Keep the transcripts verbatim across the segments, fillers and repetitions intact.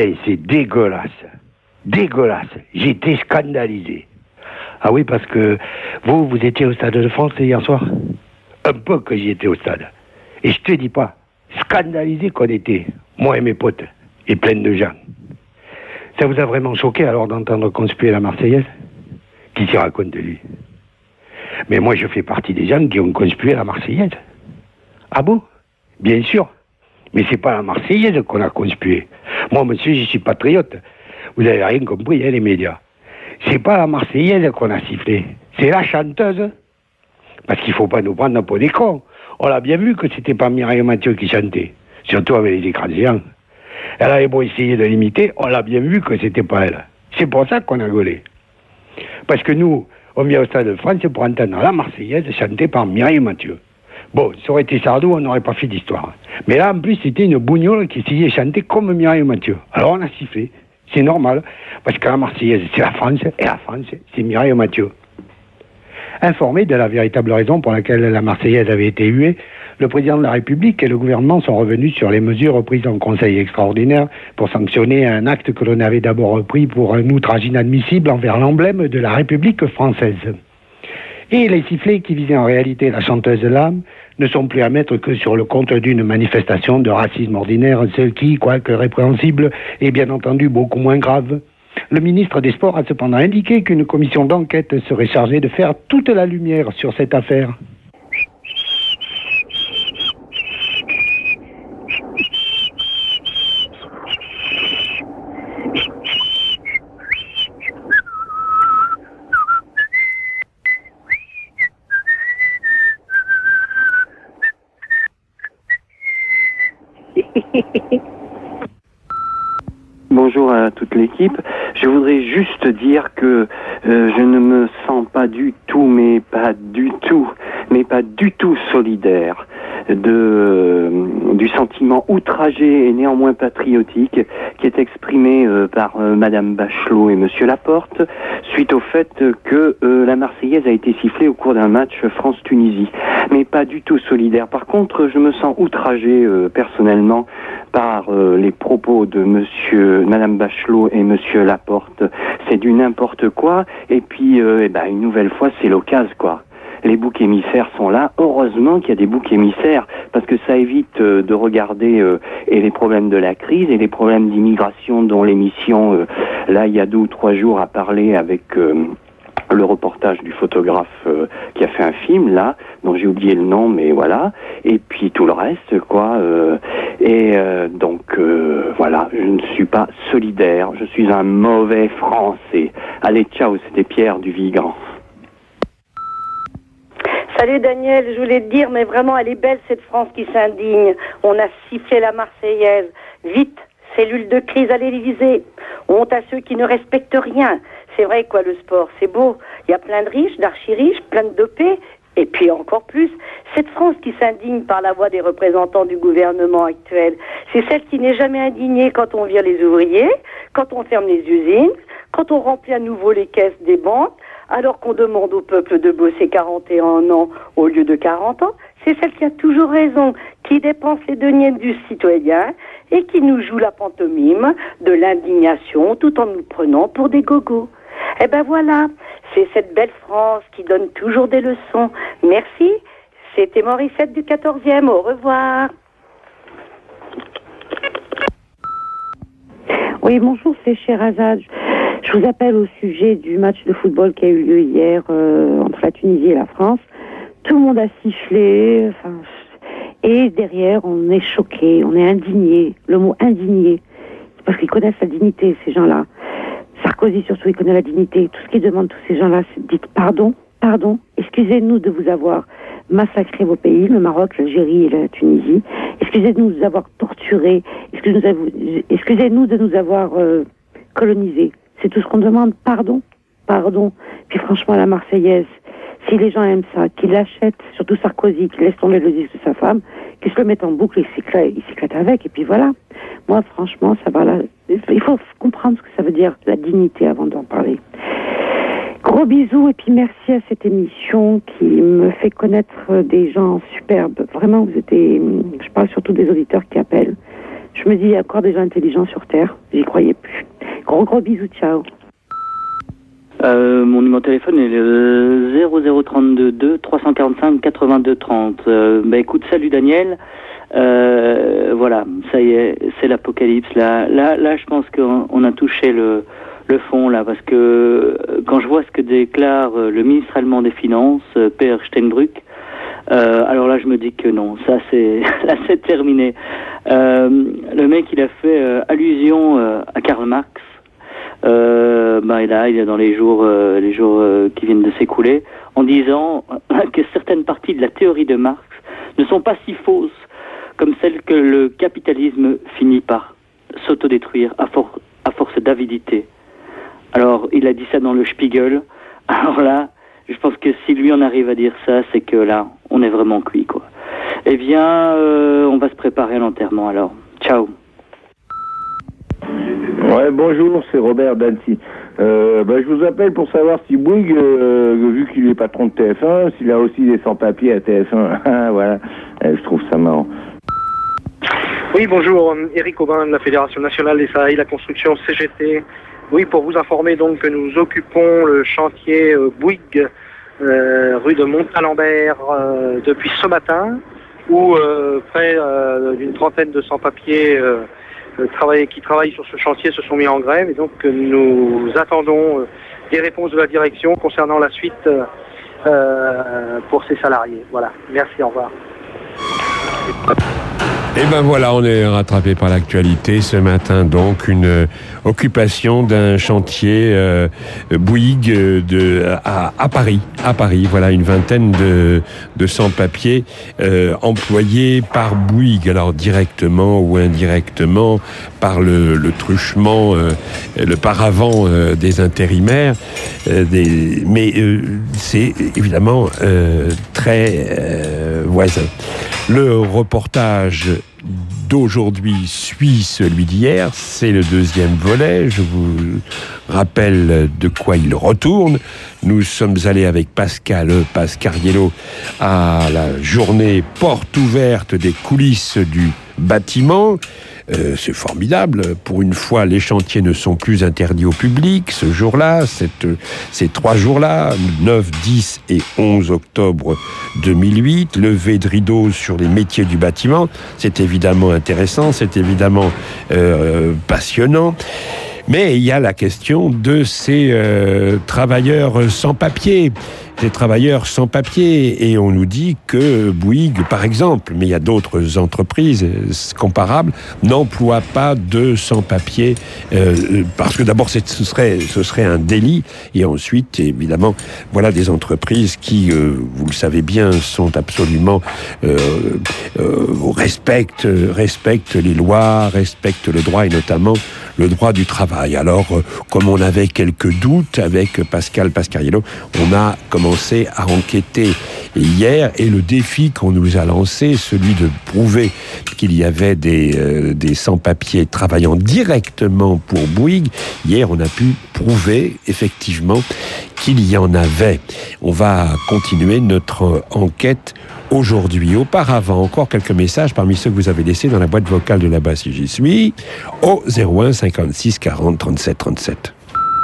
C'est, c'est dégueulasse. Dégueulasse. J'étais scandalisé. Ah oui, parce que vous, vous étiez au Stade de France hier soir? Un peu que j'y étais au stade. Et je te dis pas, scandalisé qu'on était, moi et mes potes, et plein de gens. Ça vous a vraiment choqué alors d'entendre conspuer la Marseillaise? Qui s'y raconte de lui? Mais moi je fais partie des gens qui ont conspué la Marseillaise. Ah bon? Bien sûr. Mais c'est pas la Marseillaise qu'on a conspué. Moi monsieur, je suis patriote. Vous avez rien compris, hein, les médias. C'est pas la Marseillaise qu'on a sifflé. C'est la chanteuse. Parce qu'il faut pas nous prendre pour des cons. On l'a bien vu que c'était pas Mireille Mathieu qui chantait. Surtout avec les écrans géants. Elle avait beau essayer de l'imiter, on l'a bien vu que c'était pas elle. C'est pour ça qu'on a gueulé. Parce que nous, on vient au Stade de France pour entendre la Marseillaise chantée par Mireille Mathieu. Bon, ça aurait été Sardou, on n'aurait pas fait d'histoire. Mais là, en plus, c'était une bougnole qui essayait de chanter comme Mireille Mathieu. Alors on a sifflé. C'est normal. Parce que la Marseillaise, c'est la France, et la France, c'est Mireille Mathieu. Informé de la véritable raison pour laquelle la Marseillaise avait été huée, le président de la République et le gouvernement sont revenus sur les mesures prises en Conseil extraordinaire pour sanctionner un acte que l'on avait d'abord pris pour un outrage inadmissible envers l'emblème de la République française. Et les sifflets qui visaient en réalité la chanteuse Lame ne sont plus à mettre que sur le compte d'une manifestation de racisme ordinaire, ce qui, quoique répréhensible, est bien entendu beaucoup moins grave. Le ministre des Sports a cependant indiqué qu'une commission d'enquête serait chargée de faire toute la lumière sur cette affaire. Bonjour à toute l'équipe. Je voudrais juste dire que euh, je ne me sens pas du tout, mais pas du tout, mais pas du tout solidaire de, euh, du sentiment outragé et néanmoins patriotique qui est exprimé euh, par euh, Madame Bachelot et Monsieur Laporte suite au fait que euh, la Marseillaise a été sifflée au cours d'un match France-Tunisie. Mais pas du tout solidaire. Par contre, je me sens outragé euh, personnellement par euh, les propos de Monsieur, Madame Bachelot et Monsieur Laporte. C'est du n'importe quoi. Et puis, euh, eh ben, une nouvelle fois, c'est l'occasion, quoi. Les boucs émissaires sont là. Heureusement qu'il y a des boucs émissaires, parce que ça évite euh, de regarder euh, et les problèmes de la crise et les problèmes d'immigration dont l'émission, euh, là, il y a deux ou trois jours, a parlé avec euh, le reportage du photographe euh, qui a fait un film, là, dont j'ai oublié le nom, mais voilà. Et puis tout le reste, quoi. Euh, et euh, donc, euh, voilà, je ne suis pas solidaire. Je suis un mauvais Français. Allez, ciao, c'était Pierre du Vigan. Salut Daniel, je voulais te dire, mais vraiment, elle est belle cette France qui s'indigne. On a sifflé la Marseillaise. Vite, cellule de crise à l'Élysée. Honte à ceux qui ne respectent rien. C'est vrai, quoi, le sport, c'est beau. Il y a plein de riches, d'archi-riches, plein de dopés. Et puis encore plus, cette France qui s'indigne par la voix des représentants du gouvernement actuel, c'est celle qui n'est jamais indignée quand on vire les ouvriers, quand on ferme les usines, quand on remplit à nouveau les caisses des banques, alors qu'on demande au peuple de bosser quarante et un ans au lieu de quarante ans. C'est celle qui a toujours raison, qui dépense les deniers du citoyen et qui nous joue la pantomime de l'indignation tout en nous prenant pour des gogos. Eh ben voilà, c'est cette belle France qui donne toujours des leçons. Merci, c'était Morissette du quatorzième, au revoir. Oui, bonjour, c'est Sherazade. Je vous appelle au sujet du match de football qui a eu lieu hier euh, entre la Tunisie et la France. Tout le monde a sifflé, enfin, et derrière, on est choqué, on est indigné. Le mot indigné, c'est parce qu'ils connaissent la dignité, ces gens-là. Sarkozy, surtout, il connaît la dignité. Tout ce qu'ils demandent, tous ces gens-là, c'est dites pardon, pardon, excusez-nous de vous avoir massacré vos pays, le Maroc, l'Algérie et la Tunisie. Excusez-nous de nous avoir torturés. Excusez-nous, excusez-nous de nous avoir euh, colonisés. C'est tout ce qu'on demande. Pardon, pardon. Puis franchement, la Marseillaise, si les gens aiment ça, qu'ils l'achètent, surtout Sarkozy, qu'il laisse tomber le disque de sa femme, qu'il se le mette en boucle et il s'éclate, il s'éclate avec, et puis voilà. Moi, franchement, ça va là. Il faut comprendre ce que ça veut dire, la dignité, avant d'en parler. Gros bisous, et puis merci à cette émission qui me fait connaître des gens superbes. Vraiment, vous êtes des... Je parle surtout des auditeurs qui appellent. Je me dis, il y a encore des gens intelligents sur Terre. J'y croyais plus. Gros gros bisous, ciao. Euh, mon numéro de téléphone est le zéro zéro trente-deux deux trois cent quarante-cinq quatre-vingt-deux trente. Euh, bah écoute, salut Daniel. Euh, voilà, ça y est, c'est l'apocalypse. Là, là, là, je pense qu'on on a touché le, le fond là, parce que quand je vois ce que déclare le ministre allemand des Finances, Per Steinbrück, euh, alors là, je me dis que non, ça c'est, là c'est terminé. Euh, le mec, il a fait euh, allusion euh, à Karl Marx. Euh, bah, là, il est dans les jours, euh, les jours euh, qui viennent de s'écouler, en disant que certaines parties de la théorie de Marx ne sont pas si fausses comme celles que le capitalisme finit par s'autodétruire à, for- à force d'avidité. Alors, il a dit ça dans le Spiegel. Alors là, je pense que si lui on arrive à dire ça, c'est que là, on est vraiment cuit, quoi. Eh bien, euh, on va se préparer à l'enterrement, alors. Ciao. Ouais, bonjour, c'est Robert d'Annecy. Euh, bah, je vous appelle pour savoir si Bouygues, euh, vu qu'il est patron de T F un, s'il a aussi des sans-papiers à T F un. Voilà, euh, je trouve ça marrant. Oui, bonjour, Éric Aubin de la Fédération Nationale des Salariés de la Construction C G T. Oui, pour vous informer donc que nous occupons le chantier euh, Bouygues, euh, rue de Montalembert, euh, depuis ce matin, où euh, près euh, d'une trentaine de sans-papiers euh, Travailler, qui travaillent sur ce chantier se sont mis en grève et donc euh, nous attendons euh, des réponses de la direction concernant la suite euh, euh, pour ces salariés. Voilà, merci, au revoir. Et ben voilà, on est rattrapé par l'actualité ce matin, donc une euh, occupation d'un chantier euh, Bouygues de à, à Paris, à Paris. Voilà, une vingtaine de de sans-papiers euh, employés par Bouygues, alors directement ou indirectement par le, le truchement, euh, le paravent euh, des intérimaires. Euh, des, mais euh, c'est évidemment euh, très euh, voisin. Le reportage d'aujourd'hui suit celui d'hier, c'est le deuxième volet. Je vous rappelle de quoi il retourne. Nous sommes allés avec Pascal Pascariello à la journée porte ouverte des coulisses du bâtiment. Euh, c'est formidable. Pour une fois, les chantiers ne sont plus interdits au public ce jour-là, cette, ces trois jours-là, neuf, dix et onze octobre deux mille huit. Levée de rideau sur les métiers du bâtiment. C'est évidemment intéressant, c'est évidemment euh, passionnant. Mais il y a la question de ces euh, travailleurs sans papier. Des travailleurs sans papier, et on nous dit que Bouygues, par exemple, mais il y a d'autres entreprises comparables, n'emploient pas de sans-papiers, euh, parce que d'abord c'est, ce serait, ce serait un délit, et ensuite, évidemment, voilà des entreprises qui, euh, vous le savez bien, sont absolument euh, euh, respectent, respectent les lois, respectent le droit, et notamment le droit du travail. Alors, euh, comme on avait quelques doutes avec Pascal Pascariello, on a commencé à enquêter hier, et le défi qu'on nous a lancé, celui de prouver qu'il y avait des, euh, des sans-papiers travaillant directement pour Bouygues, hier on a pu prouver effectivement qu'il y en avait. On va continuer notre enquête aujourd'hui. Auparavant, encore quelques messages parmi ceux que vous avez laissés dans la boîte vocale de là-bas si j'y suis, au zéro un cinquante-six quarante trente-sept trente-sept.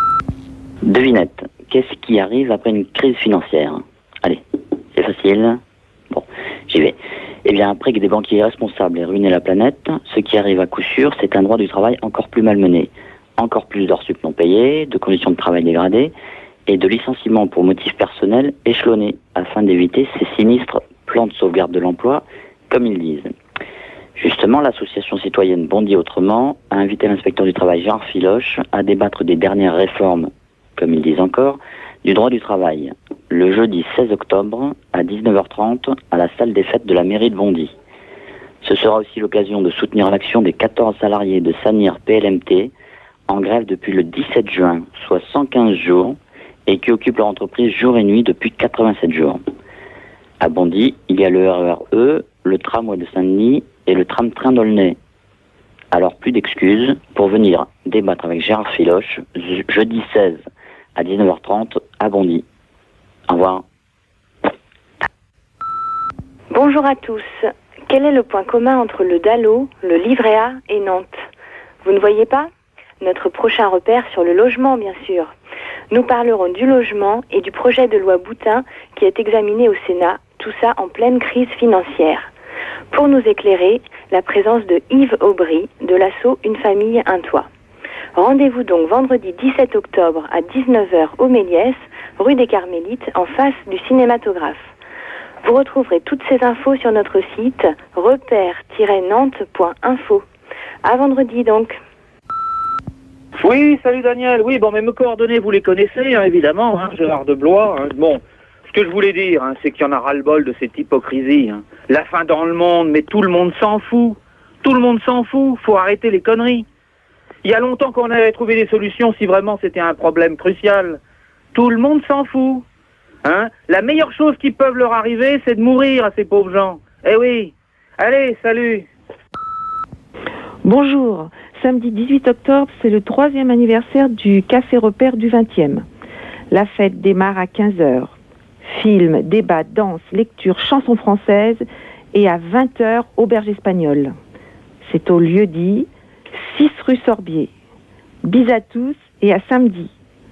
Devinette. Qu'est-ce qui arrive après une crise financière? Allez, c'est facile. Bon, j'y vais. Eh bien, après que des banquiers irresponsables aient ruiné la planète, ce qui arrive à coup sûr, c'est un droit du travail encore plus malmené. Encore plus d'heures sup non payées, de conditions de travail dégradées et de licenciements pour motifs personnels échelonnés afin d'éviter ces sinistres plans de sauvegarde de l'emploi, comme ils disent. Justement, l'association citoyenne Bondy Autrement a invité l'inspecteur du travail Gérard Filoche à débattre des dernières réformes, comme ils disent encore, du droit du travail, le jeudi seize octobre à dix-neuf heures trente à la salle des fêtes de la mairie de Bondy. Ce sera aussi l'occasion de soutenir l'action des quatorze salariés de Sanir P L M T en grève depuis le dix-sept juin, soit cent quinze jours, et qui occupent leur entreprise jour et nuit depuis quatre-vingt-sept jours. À Bondy, il y a le R E R E, le tramway de Saint-Denis et le tram-train d'Aulnay. Alors plus d'excuses pour venir débattre avec Gérard Filoche jeudi seize à dix-neuf heures trente à Bondy. Au revoir. Bonjour à tous. Quel est le point commun entre le Dalo, le livret A et Nantes? Vous ne voyez pas? Notre prochain repère sur le logement, bien sûr. Nous parlerons du logement et du projet de loi Boutin qui est examiné au Sénat, tout ça en pleine crise financière. Pour nous éclairer, la présence de Yves Aubry de l'asso Une famille, un toit. Rendez-vous donc vendredi dix-sept octobre à dix-neuf heures au Méliès, rue des Carmélites, en face du cinématographe. Vous retrouverez toutes ces infos sur notre site repère tiret nantes point info. À vendredi donc. Oui, salut Daniel. Oui, bon, mais mes coordonnées, vous les connaissez, hein, évidemment, hein, Gérard de Blois. Hein. Bon, ce que je voulais dire, hein, c'est qu'il y en a ras-le-bol de cette hypocrisie. Hein. La fin dans le monde, mais tout le monde s'en fout. Tout le monde s'en fout. Faut arrêter les conneries. Il y a longtemps qu'on avait trouvé des solutions si vraiment c'était un problème crucial. Tout le monde s'en fout. Hein. La meilleure chose qui peut leur arriver, c'est de mourir à ces pauvres gens. Eh oui. Allez, salut. Bonjour. Samedi dix-huit octobre, c'est le troisième anniversaire du Café Repère du vingtième. La fête démarre à quinze heures. Film, débat, danse, lecture, chansons françaises et à vingt heures, auberge espagnole. C'est au lieu-dit, six rue Sorbier. Bis à tous et à samedi.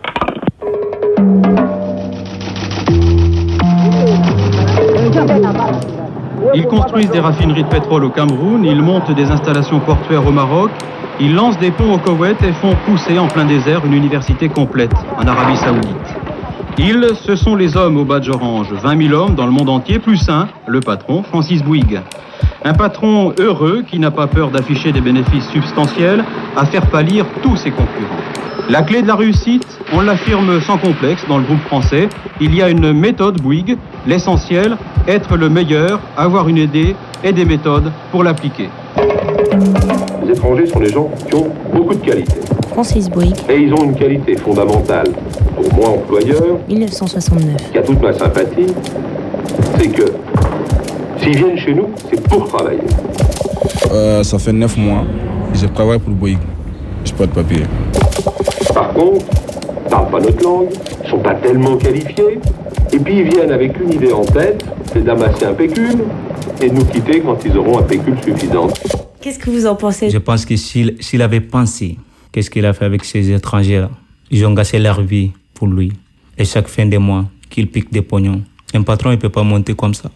Ils construisent des raffineries de pétrole au Cameroun, ils montent des installations portuaires au Maroc, ils lancent des ponts au Koweït et font pousser en plein désert une université complète en Arabie Saoudite. Ils, ce sont les hommes au badge orange, vingt mille hommes dans le monde entier, plus un, le patron, Francis Bouygues. Un patron heureux qui n'a pas peur d'afficher des bénéfices substantiels à faire pâlir tous ses concurrents. La clé de la réussite, on l'affirme sans complexe dans le groupe français, il y a une méthode Bouygues, l'essentiel, être le meilleur, avoir une idée et des méthodes pour l'appliquer. Les étrangers sont des gens qui ont beaucoup de qualités. Francis Bouygues. Et ils ont une qualité fondamentale, pour moi employeur, mille neuf cent soixante-neuf. qui a toute ma sympathie, c'est que s'ils viennent chez nous, c'est pour travailler. Euh, ça fait neuf mois, je travaille pour Bouygues. Je n'ai pas de papier. Par contre, ils ne parlent pas notre langue, ils ne sont pas tellement qualifiés, et puis ils viennent avec une idée en tête, c'est d'amasser un pécule, et de nous quitter quand ils auront un pécule suffisant. Qu'est-ce que vous en pensez? Je pense que s'il, s'il avait pensé, qu'est-ce qu'il a fait avec ces étrangers-là? Ils ont gâché leur vie pour lui. Et chaque fin de mois, qu'il pique des pognons. Un patron, il ne peut pas monter comme ça.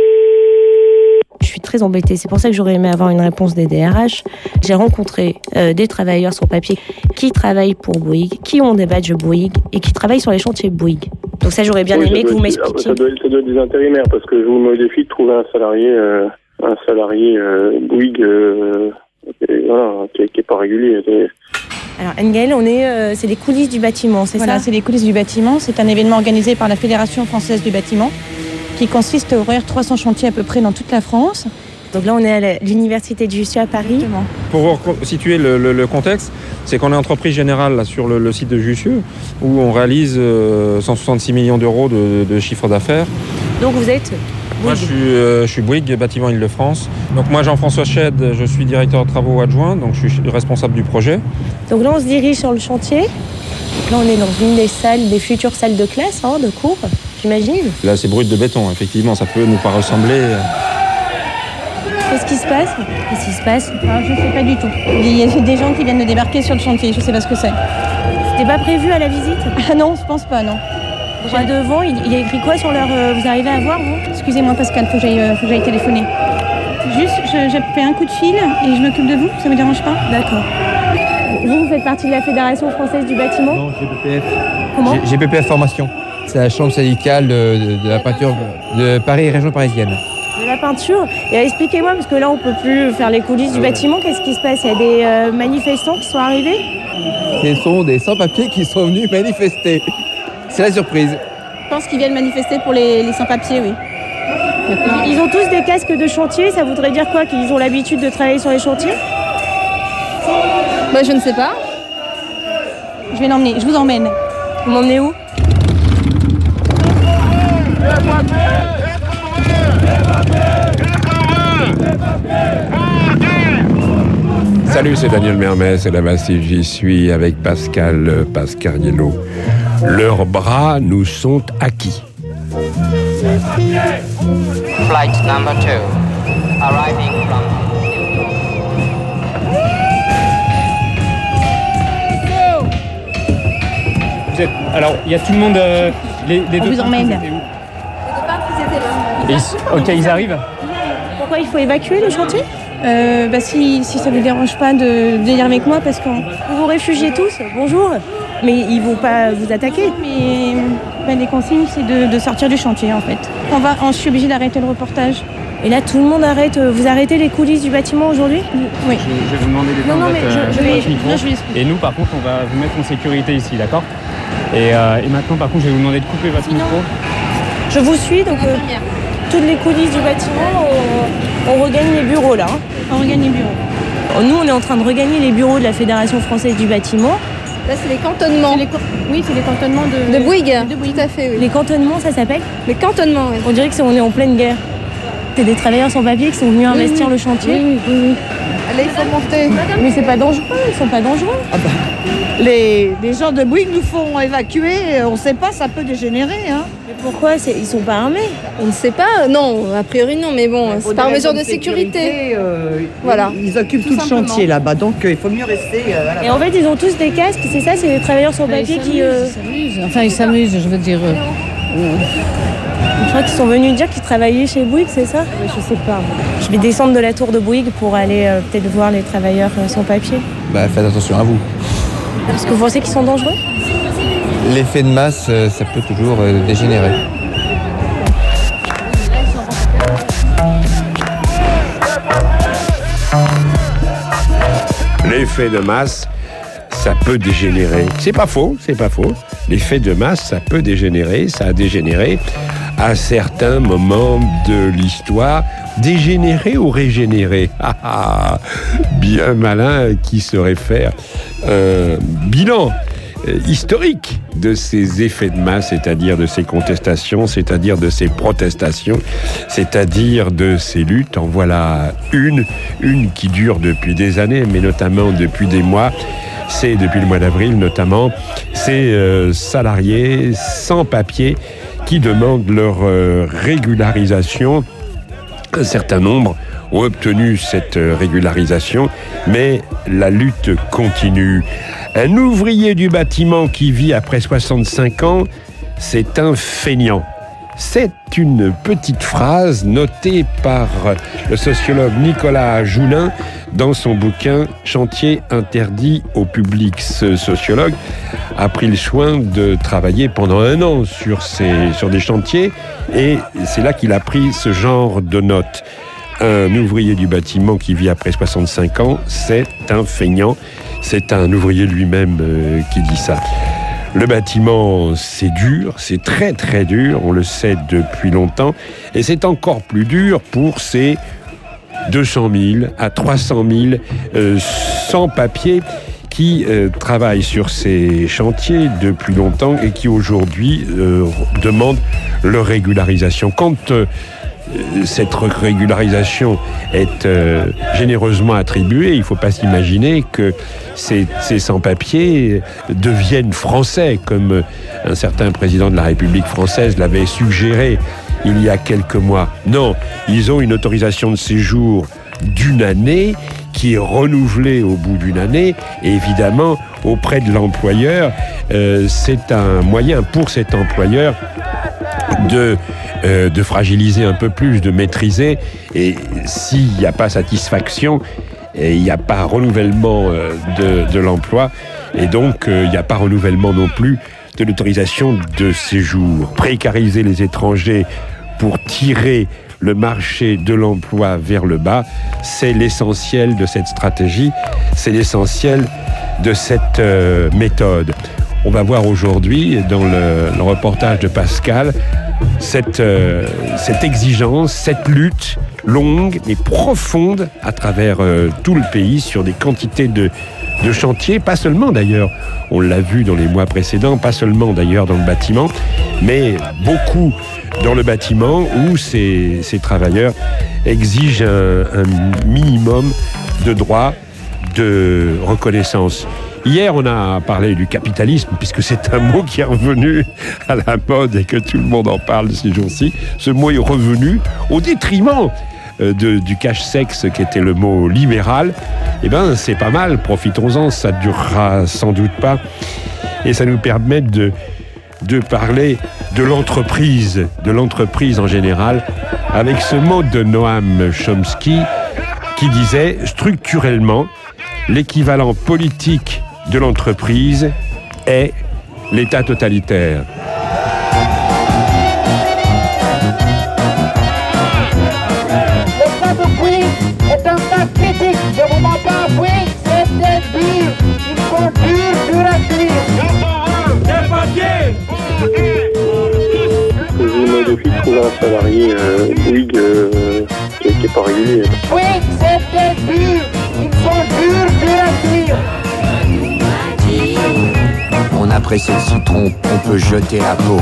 Je suis très embêtée. C'est pour ça que j'aurais aimé avoir une réponse des D R H. J'ai rencontré euh, des travailleurs sur papier qui travaillent pour Bouygues, qui ont des badges Bouygues et qui travaillent sur les chantiers Bouygues. Donc ça, j'aurais bien oui, aimé que vous m'expliquiez. Ça doit, ça doit être des intérimaires parce que je vous mets au défi de trouver un salarié, euh, un salarié euh, Bouygues, euh, et, voilà, qui n'est pas régulier. C'est... Alors Engel, on est, euh, c'est les coulisses du bâtiment, c'est voilà, ça? Voilà, c'est les coulisses du bâtiment. C'est un événement organisé par la Fédération française du bâtiment qui consiste à ouvrir trois cents chantiers à peu près dans toute la France. Donc là, on est à l'université de Jussieu à Paris. Exactement. Pour situer le, le, le contexte, c'est qu'on est entreprise générale là, sur le, le site de Jussieu, où on réalise euh, cent soixante-six millions d'euros de, de chiffre d'affaires. Donc vous êtes Bouygues. Moi, je suis, euh, je suis Bouygues, bâtiment Île-de-France. Donc moi, Jean-François Chède, je suis directeur de travaux adjoint, donc je suis responsable du projet. Donc là, on se dirige sur le chantier. Donc là, on est dans une des salles, des futures salles de classe, hein, de cours, j'imagine. Là, c'est brut de béton, effectivement, ça peut nous pas ressembler. Qu'est-ce qui se passe Qu'est-ce qui se passe Alors, je ne sais pas du tout. Il y a des gens qui viennent de débarquer sur le chantier, je ne sais pas ce que c'est. C'était pas prévu à la visite? Ah non, je pense pas, non. J'ai devant, il, il y a écrit quoi sur leur... Euh, vous arrivez à voir, vous? Excusez-moi, Pascal, faut que j'aille, euh, faut que j'aille téléphoner. Juste, je, je fais un coup de fil et je m'occupe de vous, ça vous dérange pas? D'accord. Vous, vous faites partie de la Fédération française du bâtiment? Non, G P P F. Comment? G P P F Formation. C'est la chambre syndicale de, de, de la peinture de Paris, région parisienne. De la peinture? Et expliquez-moi, parce que là, on peut plus faire les coulisses du bâtiment. Qu'est-ce qui se passe? Il y a des euh, manifestants qui sont arrivés? Ce sont des sans-papiers qui sont venus manifester. C'est la surprise. Je pense qu'ils viennent manifester pour les, les sans-papiers, oui. Ils ont tous des casques de chantier, ça voudrait dire quoi? Qu'ils ont l'habitude de travailler sur les chantiers? Bah, je ne sais pas. Je vais l'emmener, je vous emmène. Vous m'emmenez où? Salut, c'est Daniel Mermet, c'est la Massif, j'y suis avec Pascal Pascariello. Leurs bras nous sont acquis. Flight number two. arriving from Vous êtes... Alors, il y a tout le monde... euh, les, les On deux vous parcs, emmène. ils étaient où Les Et ils- Ok, ils arrivent. Pourquoi il faut évacuer le chantier euh, bah si, si ça ne vous dérange pas de venir avec moi parce que vous vous réfugiez tous, bonjour. Mais ils vont pas vous attaquer. Mais bah, les consignes c'est de, de sortir du chantier en fait. On va, on, je suis obligée d'arrêter le reportage. Et là tout le monde arrête. Vous arrêtez les coulisses du bâtiment aujourd'hui? Oui. Je, je vais vous demander Non, non, d'éteindre mais votre, je- euh, je vais- votre micro. là, je vais l'expliquer. Et nous, par contre, on va vous mettre en sécurité ici, d'accord et, euh, et maintenant, par contre, je vais vous demander de couper votre micro. Je vous suis donc euh, toutes les coulisses du bâtiment, on, on regagne les bureaux là. hein. On regagne les bureaux. Nous on est en train de regagner les bureaux de la Fédération française du bâtiment. Là, c'est les cantonnements. Oui, c'est les cantonnements de... De Bouygues. De Bouygues, tout à fait, oui. Les cantonnements, ça s'appelle? Les cantonnements, oui. On dirait que c'est, on est en pleine guerre. C'est des travailleurs sans papier qui sont venus Oui, investir oui. le chantier. Oui, oui, oui. Allez, il faut monter. Mais c'est pas dangereux, ils sont pas dangereux. Ah bah, les, les gens de Bouygues nous font évacuer, on ne sait pas, ça peut dégénérer. Hein. Mais pourquoi c'est, ils sont pas armés? On ne sait pas, non, a priori non, mais bon, Pour c'est par des mesure raisons de sécurité. euh, Voilà. Ils, ils occupent Tout tout, le simplement. chantier là-bas, donc euh, il faut mieux rester. euh, à la Et en fait, ils ont tous des casques, c'est ça, c'est des travailleurs sans Bah, papier qui. euh, Enfin, ils s'amusent, je veux dire. Je crois qu'ils sont venus dire qu'ils travaillaient chez Bouygues, c'est ça? Je sais pas. Je vais descendre de la tour de Bouygues pour aller euh, peut-être voir les travailleurs euh, sans papier. Bah, faites attention à vous. Parce que vous pensez qu'ils sont dangereux? L'effet de masse, euh, ça peut toujours euh, dégénérer. L'effet de masse, ça peut dégénérer. C'est pas faux, c'est pas faux. L'effet de masse, ça peut dégénérer, ça a dégénéré à certains moments de l'histoire. Dégénérer ou régénérer? Ah, ah, bien malin qui saurait faire un bilan euh, historique de ces effets de masse, c'est-à-dire de ces contestations, c'est-à-dire de ces protestations, c'est-à-dire de ces luttes. En voilà une, une qui dure depuis des années, mais notamment depuis des mois. C'est depuis le mois d'avril notamment, ces euh, salariés sans papier qui demandent leur euh, régularisation. Un certain nombre ont obtenu cette euh, régularisation, mais la lutte continue. Un ouvrier du bâtiment qui vit après soixante-cinq ans, c'est un feignant. C'est une petite phrase notée par le sociologue Nicolas Joulin dans son bouquin « Chantier interdit au public ». Ce sociologue a pris le soin de travailler pendant un an sur, ces, sur des chantiers et c'est là qu'il a pris ce genre de notes. Un ouvrier du bâtiment qui vit après soixante-cinq ans, c'est un feignant. C'est un ouvrier lui-même euh, qui dit ça. Le bâtiment, c'est dur, c'est très très dur, on le sait depuis longtemps, et c'est encore plus dur pour ces deux cent mille à trois cent mille euh, sans-papiers qui euh, travaillent sur ces chantiers depuis longtemps et qui aujourd'hui euh, demandent leur régularisation. Quand euh, cette régularisation est euh, généreusement attribuée, il ne faut pas s'imaginer que ces, ces sans-papiers deviennent français, comme un certain président de la République française l'avait suggéré il y a quelques mois. Non, ils ont une autorisation de séjour d'une année qui est renouvelée au bout d'une année, et évidemment, auprès de l'employeur, euh, c'est un moyen pour cet employeur de, euh, de fragiliser un peu plus, de maîtriser, et s'il n'y a pas satisfaction, et il n'y a pas renouvellement euh, de, de l'emploi, et donc euh, il n'y a pas renouvellement non plus de l'autorisation de séjour. Précariser les étrangers pour tirer le marché de l'emploi vers le bas, c'est l'essentiel de cette stratégie, c'est l'essentiel de cette euh, méthode. On va voir aujourd'hui, dans le, le reportage de Pascal, cette, euh, cette exigence, cette lutte longue mais profonde à travers euh, tout le pays sur des quantités de, de chantiers, pas seulement d'ailleurs, on l'a vu dans les mois précédents, pas seulement d'ailleurs dans le bâtiment, mais beaucoup dans le bâtiment où ces, ces travailleurs exigent un, un minimum de droits, de reconnaissance. Hier, on a parlé du capitalisme, puisque c'est un mot qui est revenu à la mode et que tout le monde en parle ces jours-ci. Ce mot est revenu au détriment euh, de, du cache-sexe qui était le mot libéral, eh ben c'est pas mal, profitons-en, ça durera sans doute pas. Et ça nous permet de, de parler de l'entreprise, de l'entreprise en général, avec ce mot de Noam Chomsky qui disait structurellement, l'équivalent politique de l'entreprise est l'État totalitaire. Le cas de Bouygues est un cas critique. Je vous m'entends, Bouygues, c'est des durs. Il faut dur, dur à cuire. Des papiers. Je vous modifie de trouver un salarié euh, Bouygues euh, qui n'est pas régulier. Bouygues, c'est des durs. Il faut dur, dur à cuire. On a pressé le citron, on peut jeter la peau.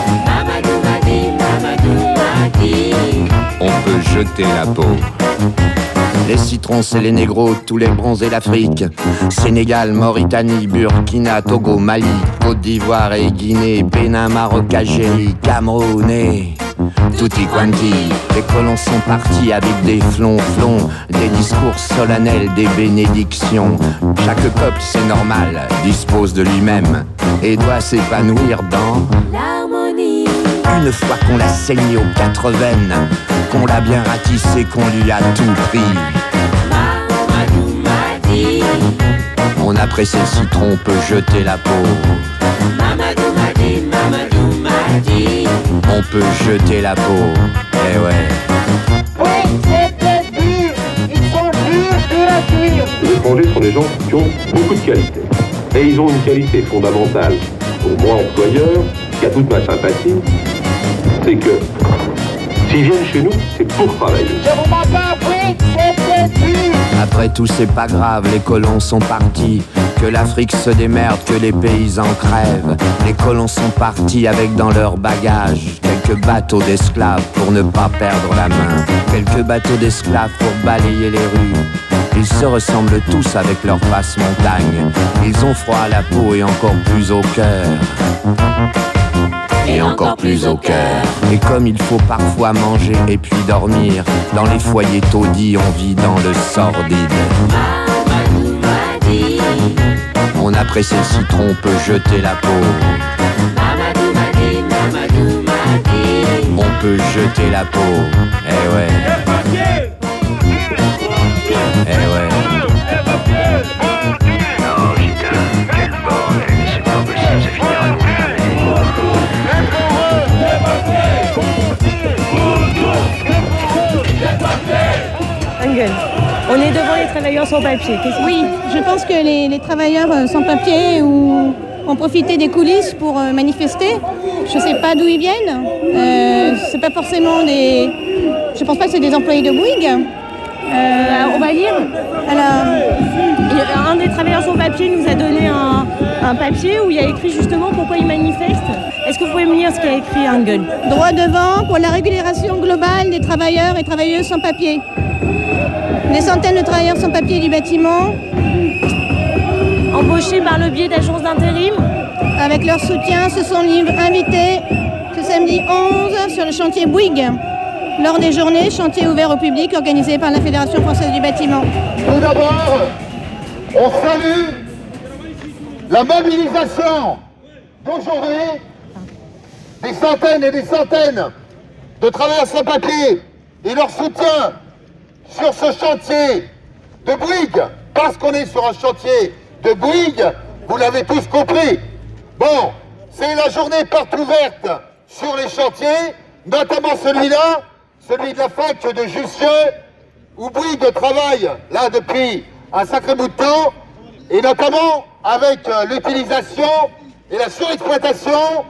On peut jeter la peau. Les citrons, c'est les négros, tous les bronzés d'Afrique. Sénégal, Mauritanie, Burkina, Togo, Mali, Côte d'Ivoire et Guinée, Bénin, Maroc, Algérie, Cameroun et tutti quanti. Les colons sont partis avec des flonflons, des discours solennels, des bénédictions. Chaque peuple, c'est normal, dispose de lui-même et doit s'épanouir dans l'harmonie. Une fois qu'on l'a saigné aux quatre veines, qu'on l'a bien ratissé, qu'on lui a tout pris. Mamadou m'a dit. On a pressé le citron, on peut jeter la peau. Mamadou m'a dit, Mamadou m'a dit. On peut jeter la peau, eh ouais. Oui, c'était dur. Ils sont durs, durs à cuire. Les étrangers sont des gens qui ont beaucoup de qualités. Et ils ont une qualité fondamentale pour moi, employeur, qui a toute ma sympathie, c'est que s'ils viennent chez nous, c'est pour travailler. Je vous m'entends, oui, c'était dur. Après tout, c'est pas grave, les colons sont partis. Que l'Afrique se démerde, que les paysans crèvent. Les colons sont partis avec dans leur bagage quelques bateaux d'esclaves pour ne pas perdre la main. Quelques bateaux d'esclaves pour balayer les rues. Ils se ressemblent tous avec leur face montagne. Ils ont froid à la peau et encore plus au cœur. Et encore plus au cœur. Et comme il faut parfois manger et puis dormir, dans les foyers taudis, on vit dans le sordide. Mamadou m'a dit. On a pressé le citron, on peut jeter la peau. Mamadou m'a dit, Mamadou m'a dit. On peut jeter la peau, eh ouais. Eh ouais. Non, putain, quel bordel, c'est pas possible, ça finira à nous Engel, on est devant les travailleurs sans papier. Oui, je pense que les, les travailleurs sans papier ou ont profité des coulisses pour euh, manifester. Je ne sais pas d'où ils viennent. Euh, c'est pas forcément des. Je pense pas que c'est des employés de Bouygues. Euh, on va lire. Alors, un des travailleurs sans papier nous a donné un, un papier où il y a écrit justement pourquoi il manifeste. Est-ce que vous pouvez me lire ce qu'a écrit Engel ? Droit devant pour la régularisation globale des travailleurs et travailleuses sans papier. Des centaines de travailleurs sans papier du bâtiment, embauchés par le biais d'agences d'intérim, avec leur soutien, se sont invités ce samedi onze sur le chantier Bouygues, lors des journées chantiers ouverts au public organisées par la Fédération française du bâtiment. Tout d'abord, on salue la mobilisation d'aujourd'hui des centaines et des centaines de travailleurs sans papier et leur soutien sur ce chantier de Bouygues, parce qu'on est sur un chantier de Bouygues, vous l'avez tous compris. Bon, c'est la journée porte ouverte sur les chantiers, notamment celui-là, celui de la fac de Jussieu, où Bouygues travaille là depuis un sacré bout de temps, et notamment avec euh, l'utilisation et la surexploitation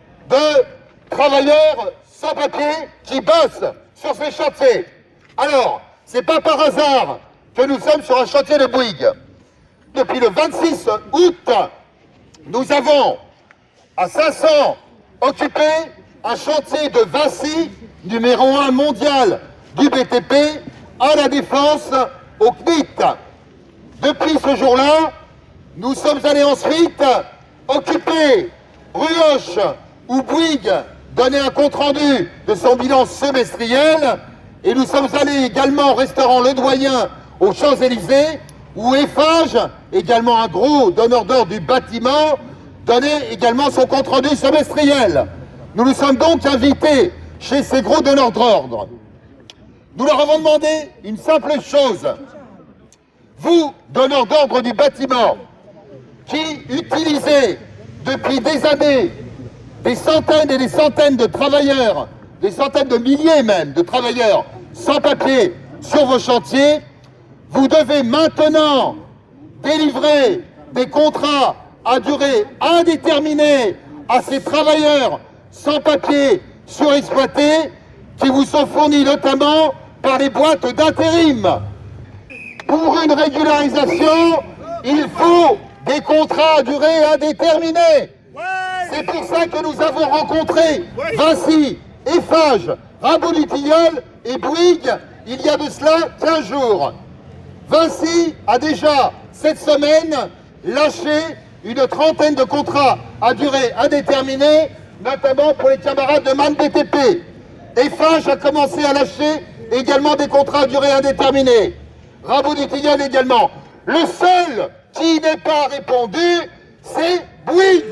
de travailleurs sans papier qui bossent sur ces chantiers. Alors, c'est pas par hasard que nous sommes sur un chantier de Bouygues. Depuis le vingt-six août, nous avons à cinq cents occupé un chantier de Vinci, numéro un mondial du B T P, à la Défense, au C N I T. Depuis ce jour-là, nous sommes allés ensuite occuper Bruoche, où Bouygues donnait un compte-rendu de son bilan semestriel, Et nous sommes allés également au restaurant Le Doyen aux Champs-Élysées, où Eiffage, également un gros donneur d'ordre du bâtiment, donnait également son compte-rendu semestriel. Nous nous sommes donc invités chez ces gros donneurs d'ordre. Nous leur avons demandé une simple chose. Vous, donneurs d'ordre du bâtiment, qui utilisez depuis des années des centaines et des centaines de travailleurs, des centaines de milliers même de travailleurs sans papier sur vos chantiers, vous devez maintenant délivrer des contrats à durée indéterminée à ces travailleurs sans papier surexploités qui vous sont fournis notamment par les boîtes d'intérim. Pour une régularisation, il faut des contrats à durée indéterminée. C'est pour ça que nous avons rencontré Vinci, Eiffage, Rabot du Tilleul et Bouygues il y a de cela quinze jours. Vinci a déjà, cette semaine, lâché une trentaine de contrats à durée indéterminée, notamment pour les camarades de Man B T P. Eiffage a commencé à lâcher également des contrats à durée indéterminée. Rabot du Tilleul également. Le seul qui n'est pas répondu, c'est Bouygues.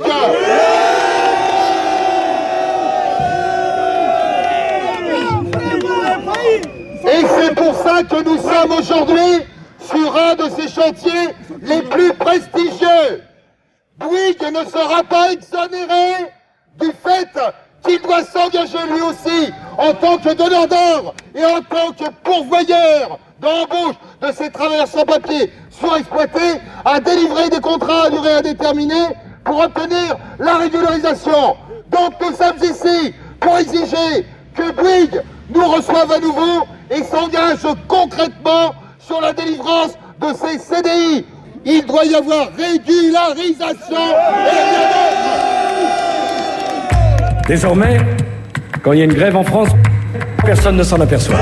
Et c'est pour ça que nous sommes aujourd'hui sur un de ces chantiers les plus prestigieux. Bouygues ne sera pas exonéré du fait qu'il doit s'engager lui aussi en tant que donneur d'ordre et en tant que pourvoyeur d'embauche de ces travailleurs sans papier surexploités à délivrer des contrats à durée indéterminée pour obtenir la régularisation. Donc nous sommes ici pour exiger que Bouygues nous reçoive à nouveau et s'engage concrètement sur la délivrance de ces C D I. Il doit y avoir régularisation et rien d'autre. Désormais, quand il y a une grève en France, personne ne s'en aperçoit.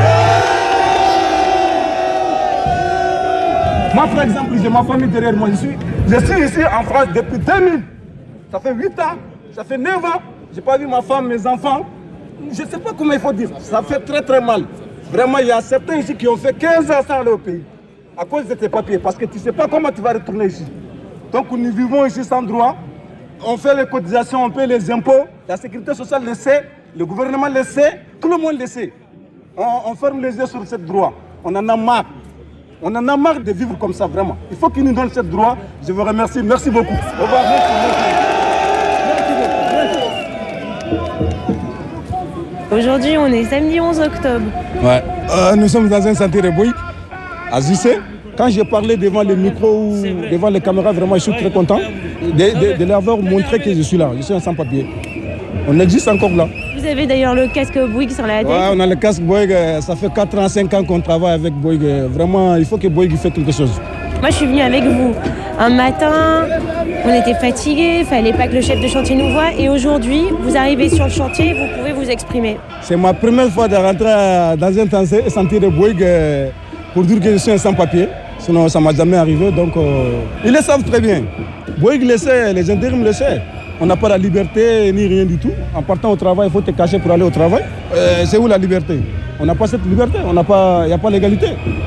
Moi, par exemple, j'ai ma famille derrière moi. Je suis, je suis ici en France depuis deux mille. Ça fait huit ans, ça fait neuf ans. Je n'ai pas vu ma femme, mes enfants. Je ne sais pas comment il faut dire. Ça fait très très mal. Vraiment, il y a certains ici qui ont fait quinze ans sans aller au pays. À cause de tes papiers. Parce que tu ne sais pas comment tu vas retourner ici. Donc nous vivons ici sans droit. On fait les cotisations, on paie les impôts. La sécurité sociale le sait. Le gouvernement le sait. Tout le monde le sait. On, on ferme les yeux sur ce droit. On en a marre. On en a marre de vivre comme ça, vraiment. Il faut qu'ils nous donnent ce droit. Je vous remercie. Merci beaucoup. Au revoir. Merci, merci. Aujourd'hui, on est samedi onze octobre. Ouais. Euh, nous sommes dans un chantier de Bouygues, à Zissé. Quand j'ai parlé devant les micros, devant les caméras, vraiment, je suis très content de, de, de leur avoir montré que je suis là. Je suis un sans-papier. On existe encore là. Vous avez d'ailleurs le casque Bouygues sur la tête. Ouais, on a le casque Bouygues. Ça fait quatre ans, cinq ans qu'on travaille avec Bouygues. Vraiment, il faut que Bouygues fasse quelque chose. Moi, je suis venue avec vous. Un matin, on était fatigués, il fallait pas que le chef de chantier nous voie. Et aujourd'hui, vous arrivez sur le chantier, vous pouvez vous exprimer. C'est ma première fois de rentrer dans un chantier de Bouygues pour dire que je suis un sans-papier. Sinon, ça ne m'a jamais arrivé. Donc, euh, ils le savent très bien. Bouygues le sait, les intérims le savent. On n'a pas la liberté ni rien du tout. En partant au travail, il faut te cacher pour aller au travail. Euh, c'est où la liberté? On n'a pas cette liberté, il n'y a pas l'égalité.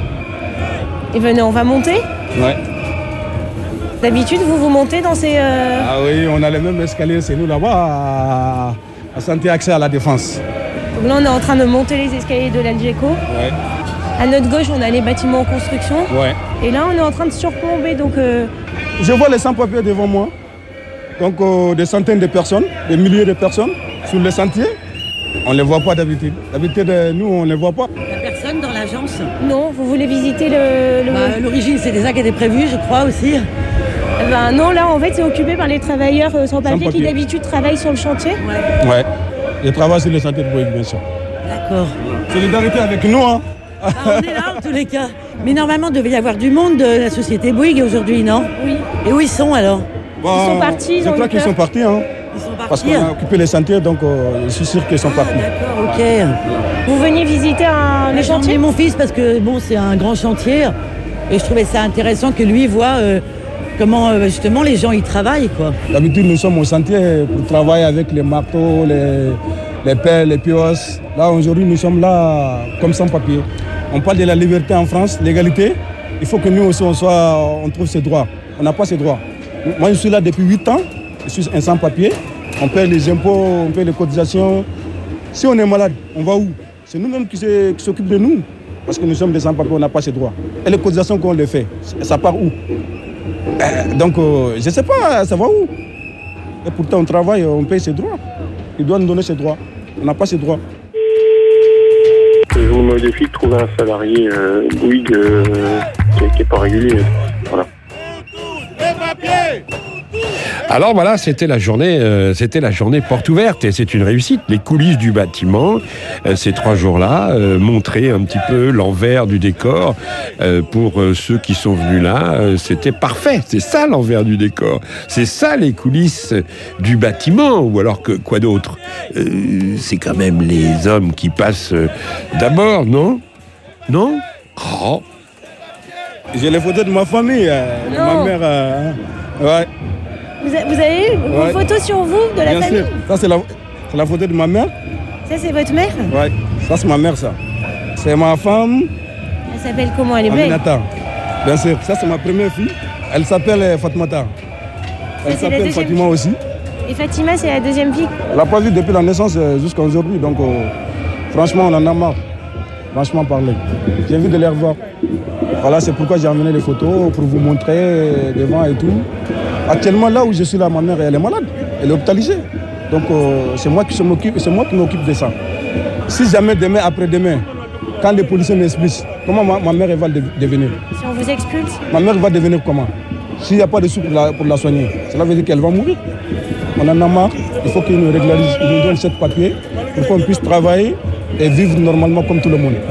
Et venez, on va monter? Ouais. D'habitude, vous vous montez dans ces... Euh... Ah oui, on a les mêmes escaliers, c'est nous là-bas, à, à Santé Accès à la Défense. Donc là, on est en train de monter les escaliers de l'Algeco. Ouais. À notre gauche, on a les bâtiments en construction. Ouais. Et là, on est en train de surplomber, donc... Euh... Je vois les sans-papiers devant moi. Donc euh, des centaines de personnes, des milliers de personnes sur le sentier. On ne les voit pas d'habitude. D'habitude, nous, on ne les voit pas. Il n'y a personne dans l'agence? Non, vous voulez visiter le... le... Bah, l'origine, c'est déjà qui était prévu, je crois, aussi. Eh ben, non, là, en fait, c'est occupé par les travailleurs sans papier, sans papier. Qui, d'habitude, travaillent sur le chantier. Ouais. Ouais. Ils travaillent sur le chantier de Bouygues, bien sûr. D'accord. Solidarité avec nous, hein. Bah, on est là, en tous les cas. Mais normalement, il devait y avoir du monde de la société Bouygues aujourd'hui, non? Oui. Et où ils sont, alors? Bon, ils sont partis, ils je ont crois qu'ils sont partis, hein. Ils sont partis. Parce qu'on a occupé les chantiers, donc euh, je suis sûr qu'ils sont ah, partis. D'accord, ok. Vous veniez visiter un, les chantiers? J'ai emmené mon fils parce que bon, c'est un grand chantier et je trouvais ça intéressant que lui voit euh, comment euh, justement les gens y travaillent, quoi. D'habitude, nous sommes au chantier pour travailler avec les marteaux, les, les pères, les pios. Là, aujourd'hui, nous sommes là comme sans-papiers. On parle de la liberté en France, l'égalité. Il faut que nous aussi, on, soit, on trouve ces droits. On n'a pas ces droits. Moi, je suis là depuis huit ans. Je suis un sans-papier. On paie les impôts, on paie les cotisations. Si on est malade, on va où? C'est nous-mêmes qui s'occupent de nous. Parce que nous sommes des sans-papiers, on n'a pas ces droits. Et les cotisations qu'on les fait, ça part où? euh, Donc, euh, je ne sais pas, ça va où? Et pourtant, on travaille, on paye ses droits. Ils doivent nous donner ses droits. On n'a pas ces droits. Je vous mets au défi de trouver un salarié euh, Bouygues euh, qui n'est pas régulier. Voilà. Alors voilà, c'était la journée, euh, c'était la journée porte ouverte et c'est une réussite. Les coulisses du bâtiment, euh, ces trois jours-là, euh, montraient un petit peu l'envers du décor euh, pour euh, ceux qui sont venus là. Euh, c'était parfait. C'est ça l'envers du décor. C'est ça les coulisses du bâtiment. Ou alors que quoi d'autre euh, C'est quand même les hommes qui passent euh, d'abord, non Non Oh. J'ai les photos de ma famille, euh, de ma mère. Euh, ouais. Vous, a, vous avez eu vos ouais. photos sur vous, de la Bien famille? sûr. Ça, c'est la, c'est la photo de ma mère. Ça, c'est votre mère? Ouais, ça, c'est ma mère, ça. C'est ma femme. Elle s'appelle comment? Elle est belle? Aminata. Bien sûr. Ça, c'est ma première fille. Elle s'appelle Fatmata. Elle s'appelle Fatima aussi. Et Fatima, c'est la deuxième fille? Elle n'a pas vu depuis la naissance jusqu'à aujourd'hui. Donc, euh, franchement, on en a marre. Franchement parler. J'ai envie de les revoir. Voilà, c'est pourquoi j'ai amené les photos pour vous montrer devant et tout. Actuellement, là où je suis là, ma mère, elle est malade. Elle est hospitalisée. Donc, euh, c'est moi qui m'occupe, c'est moi qui m'occupe de ça. Si jamais demain, après-demain, quand les policiers m'expliquent comment ma, ma mère elle va devenir. Si on vous expulse? Ma mère va devenir comment? S'il n'y a pas de sous pour la, pour la soigner, cela veut dire qu'elle va mourir. On en a marre. Il faut qu'ils nous régularisent, qu'ils nous donnent cette papier pour qu'on puisse travailler et vivre normalement comme tout le monde.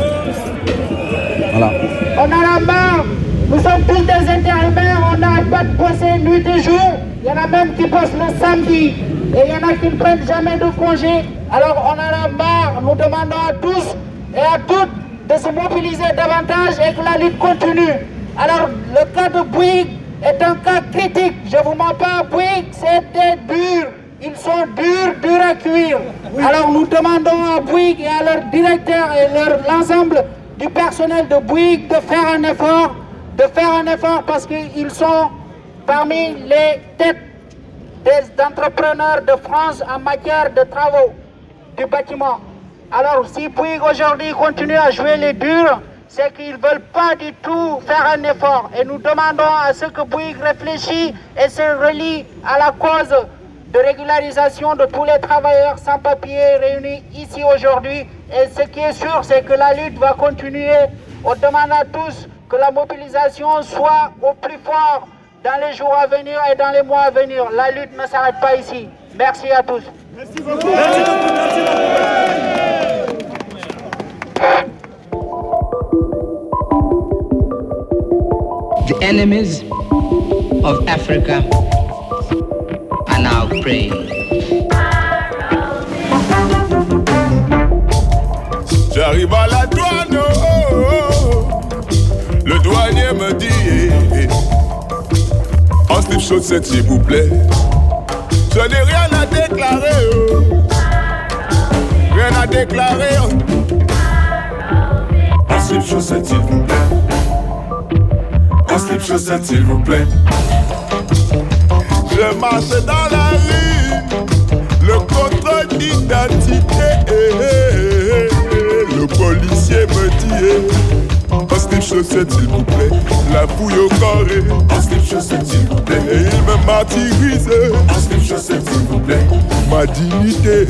Voilà. On en a marre. Nous sommes tous des intérimaires, on n'arrête pas de bosser nuit et jour. Il y en a même qui bossent le samedi. Et il y en a qui ne prennent jamais de congé. Alors on en a marre. Nous demandons à tous et à toutes de se mobiliser davantage et que la lutte continue. Alors le cas de Bouygues est un cas critique. Je ne vous mens pas, Bouygues, c'était dur. Ils sont durs, durs à cuire. Alors nous demandons à Bouygues et à leur directeur et leur, l'ensemble du personnel de Bouygues de faire un effort, de faire un effort parce qu'ils sont parmi les têtes des entrepreneurs de France en matière de travaux du bâtiment. Alors si Bouygues aujourd'hui continue à jouer les durs, c'est qu'ils ne veulent pas du tout faire un effort. Et nous demandons à ce que Bouygues réfléchisse et se relie à la cause de régularisation de tous les travailleurs sans papier réunis ici aujourd'hui. Et ce qui est sûr, c'est que la lutte va continuer. On demande à tous que la mobilisation soit au plus fort dans les jours à venir et dans les mois à venir. La lutte ne s'arrête pas ici. Merci à tous. Merci beaucoup. Merci beaucoup. Merci beaucoup. The enemies of Africa are now praying. J'arrive à la douane, oh, oh, oh. Le douanier me dit eh, eh. En slip chaussette s'il vous plaît. Je n'ai rien à déclarer, oh. Rien à déclarer, oh. En slip chaussette s'il vous plaît. En slip chaussette s'il vous plaît. Je marche dans la rue, le contrôle d'identité. Eh, eh, eh. Le policier me dit eh. En slip chaussette s'il vous plaît. La fouille au corps eh. En slip chaussette s'il vous plaît. Et il me martyrise en slip chaussette s'il vous plaît. Ma dignité.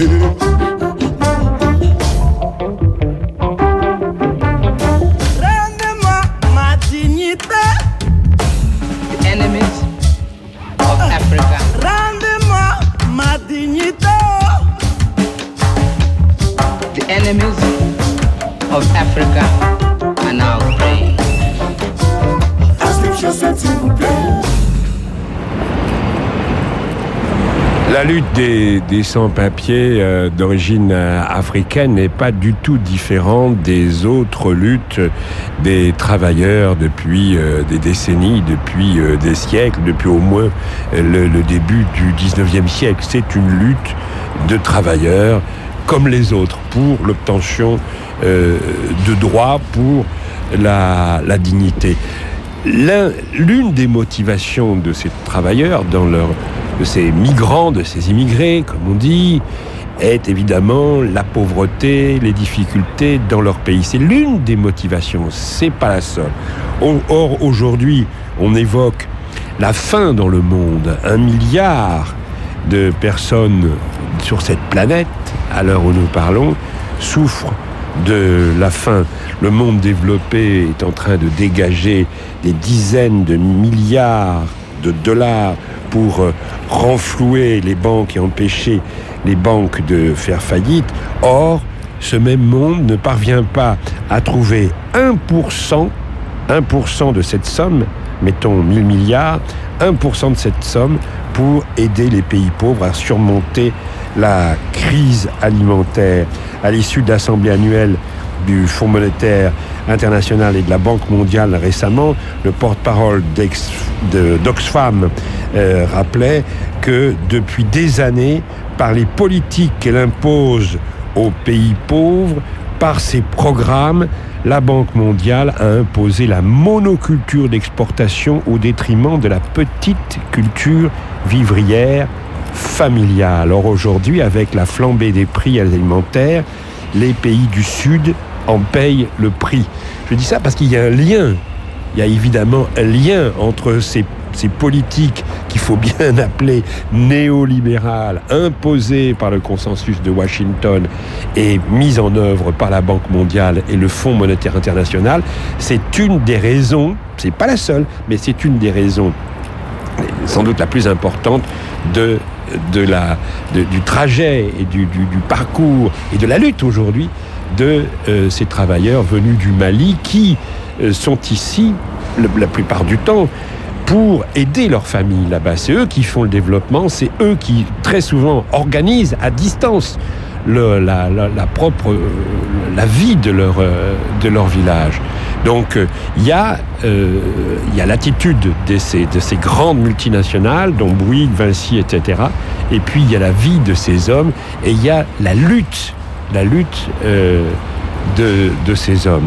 Rendez-moi ma dignité. The enemies of Africa. Rendez-moi ma dignité. The enemies of Africa are now praying. La lutte des, des sans-papiers euh, d'origine euh, africaine n'est pas du tout différente des autres luttes des travailleurs depuis euh, des décennies, depuis euh, des siècles, depuis au moins euh, le, le début du dix-neuvième siècle. C'est une lutte de travailleurs comme les autres pour l'obtention euh, de droits, pour la, la dignité. L'un, l'une des motivations de ces travailleurs, dans leur, de ces migrants, de ces immigrés, comme on dit, est évidemment la pauvreté, les difficultés dans leur pays. C'est l'une des motivations, c'est pas la seule. Or, aujourd'hui, on évoque la faim dans le monde. Un milliard de personnes sur cette planète, à l'heure où nous parlons, souffrent de la faim. Le monde développé est en train de dégager des dizaines de milliards de dollars pour renflouer les banques et empêcher les banques de faire faillite. Or, ce même monde ne parvient pas à trouver un pour cent, un pour cent de cette somme, mettons mille milliards, un pour cent de cette somme pour aider les pays pauvres à surmonter la crise alimentaire. À l'issue de l'Assemblée annuelle du Fonds monétaire international et de la Banque mondiale récemment, le porte-parole d'Ex, de, d'Oxfam euh, rappelait que depuis des années, par les politiques qu'elle impose aux pays pauvres, par ses programmes, la Banque mondiale a imposé la monoculture d'exportation au détriment de la petite culture vivrière familiale. Or aujourd'hui, avec la flambée des prix alimentaires, les pays du Sud en payent le prix. Je dis ça parce qu'il y a un lien, il y a évidemment un lien entre ces, ces politiques qu'il faut bien appeler néolibérales, imposées par le consensus de Washington et mises en œuvre par la Banque mondiale et le Fonds monétaire international. C'est une des raisons, c'est pas la seule, mais c'est une des raisons, sans doute la plus importante, de, de la, de, du trajet et du, du, du parcours et de la lutte aujourd'hui de euh, ces travailleurs venus du Mali qui euh, sont ici, le, la plupart du temps, pour aider leur famille là-bas. C'est eux qui font le développement, c'est eux qui, très souvent, organisent à distance le, la, la, la propre euh, la vie de leur, euh, de leur village. Donc, il euh, y a, euh, y a l'attitude de ces, de ces grandes multinationales, dont Bouygues, Vinci, et cetera. Et puis, il y a la vie de ces hommes, et il y a la lutte, la lutte euh, de, de ces hommes.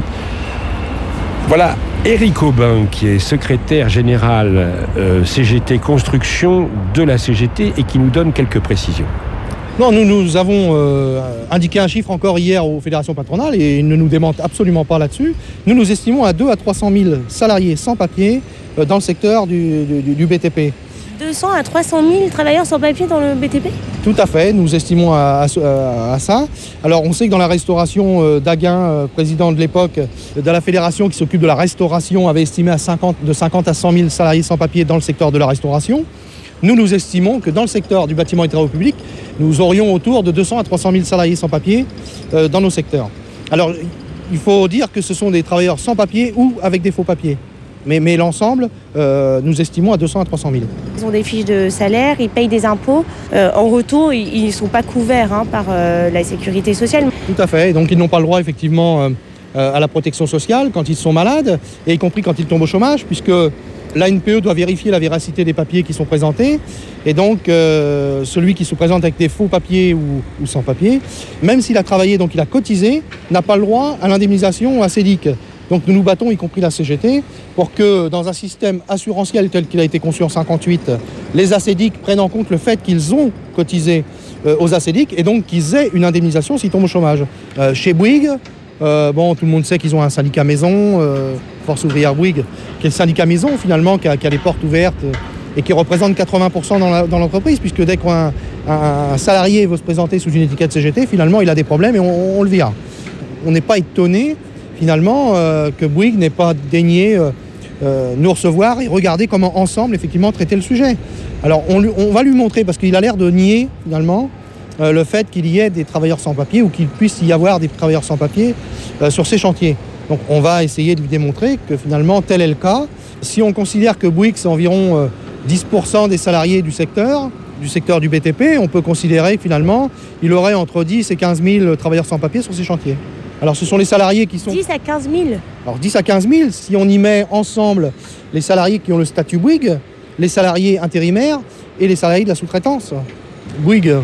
Voilà, Éric Aubin, qui est secrétaire général euh, C G T Construction de la C G T et qui nous donne quelques précisions. Non, nous, nous avons euh, indiqué un chiffre encore hier aux fédérations patronales et ils ne nous démentent absolument pas là-dessus. Nous nous estimons à deux à trois cent mille salariés sans papier euh, dans le secteur du, du, du B T P. deux cents à trois cent mille travailleurs sans papier dans le B T P ? Tout à fait, nous estimons à, à, à ça. Alors on sait que dans la restauration, euh, Daguin, euh, président de l'époque de la fédération qui s'occupe de la restauration, avait estimé à cinquante, de cinquante à cent mille salariés sans papier dans le secteur de la restauration. Nous, nous estimons que dans le secteur du bâtiment et travaux publics, nous aurions autour de deux cents à trois cent mille salariés sans papier euh, dans nos secteurs. Alors il faut dire que ce sont des travailleurs sans papier ou avec des faux papiers. Mais, mais l'ensemble, euh, nous estimons à deux cents à trois cent mille. Ils ont des fiches de salaire, ils payent des impôts. Euh, en retour, ils ne sont pas couverts hein, par euh, la sécurité sociale. Tout à fait. Donc ils n'ont pas le droit, effectivement, euh, à la protection sociale quand ils sont malades, et y compris quand ils tombent au chômage, puisque l'A N P E doit vérifier la véracité des papiers qui sont présentés. Et donc, euh, celui qui se présente avec des faux papiers ou, ou sans papiers, même s'il a travaillé, donc il a cotisé, n'a pas le droit à l'indemnisation à ACEDIC. Donc nous nous battons, y compris la C G T, pour que dans un système assurantiel tel qu'il a été conçu en cinquante-huit, les ACEDIC prennent en compte le fait qu'ils ont cotisé euh, aux ACEDIC et donc qu'ils aient une indemnisation s'ils tombent au chômage. Euh, chez Bouygues, euh, bon, tout le monde sait qu'ils ont un syndicat maison, euh, Force ouvrière Bouygues, qui est le syndicat maison finalement, qui a, qui a les portes ouvertes et qui représente quatre-vingts pour cent dans, la, dans l'entreprise, puisque dès qu'un un, un salarié veut se présenter sous une étiquette C G T, finalement il a des problèmes et on, on le vire. On n'est pas étonné finalement euh, que Bouygues n'ait pas daigné euh, euh, nous recevoir et regarder comment ensemble effectivement traiter le sujet. Alors on, lui, on va lui montrer, parce qu'il a l'air de nier finalement euh, le fait qu'il y ait des travailleurs sans papier ou qu'il puisse y avoir des travailleurs sans papier euh, sur ces chantiers. Donc on va essayer de lui démontrer que finalement tel est le cas. Si on considère que Bouygues c'est environ euh, dix pour cent des salariés du secteur, du secteur du B T P, on peut considérer que finalement il aurait entre dix et quinze mille travailleurs sans papier sur ces chantiers. Alors ce sont les salariés qui sont... dix à quinze mille. Alors dix à quinze mille, si on y met ensemble les salariés qui ont le statut Bouygues, les salariés intérimaires et les salariés de la sous-traitance. Bouygues,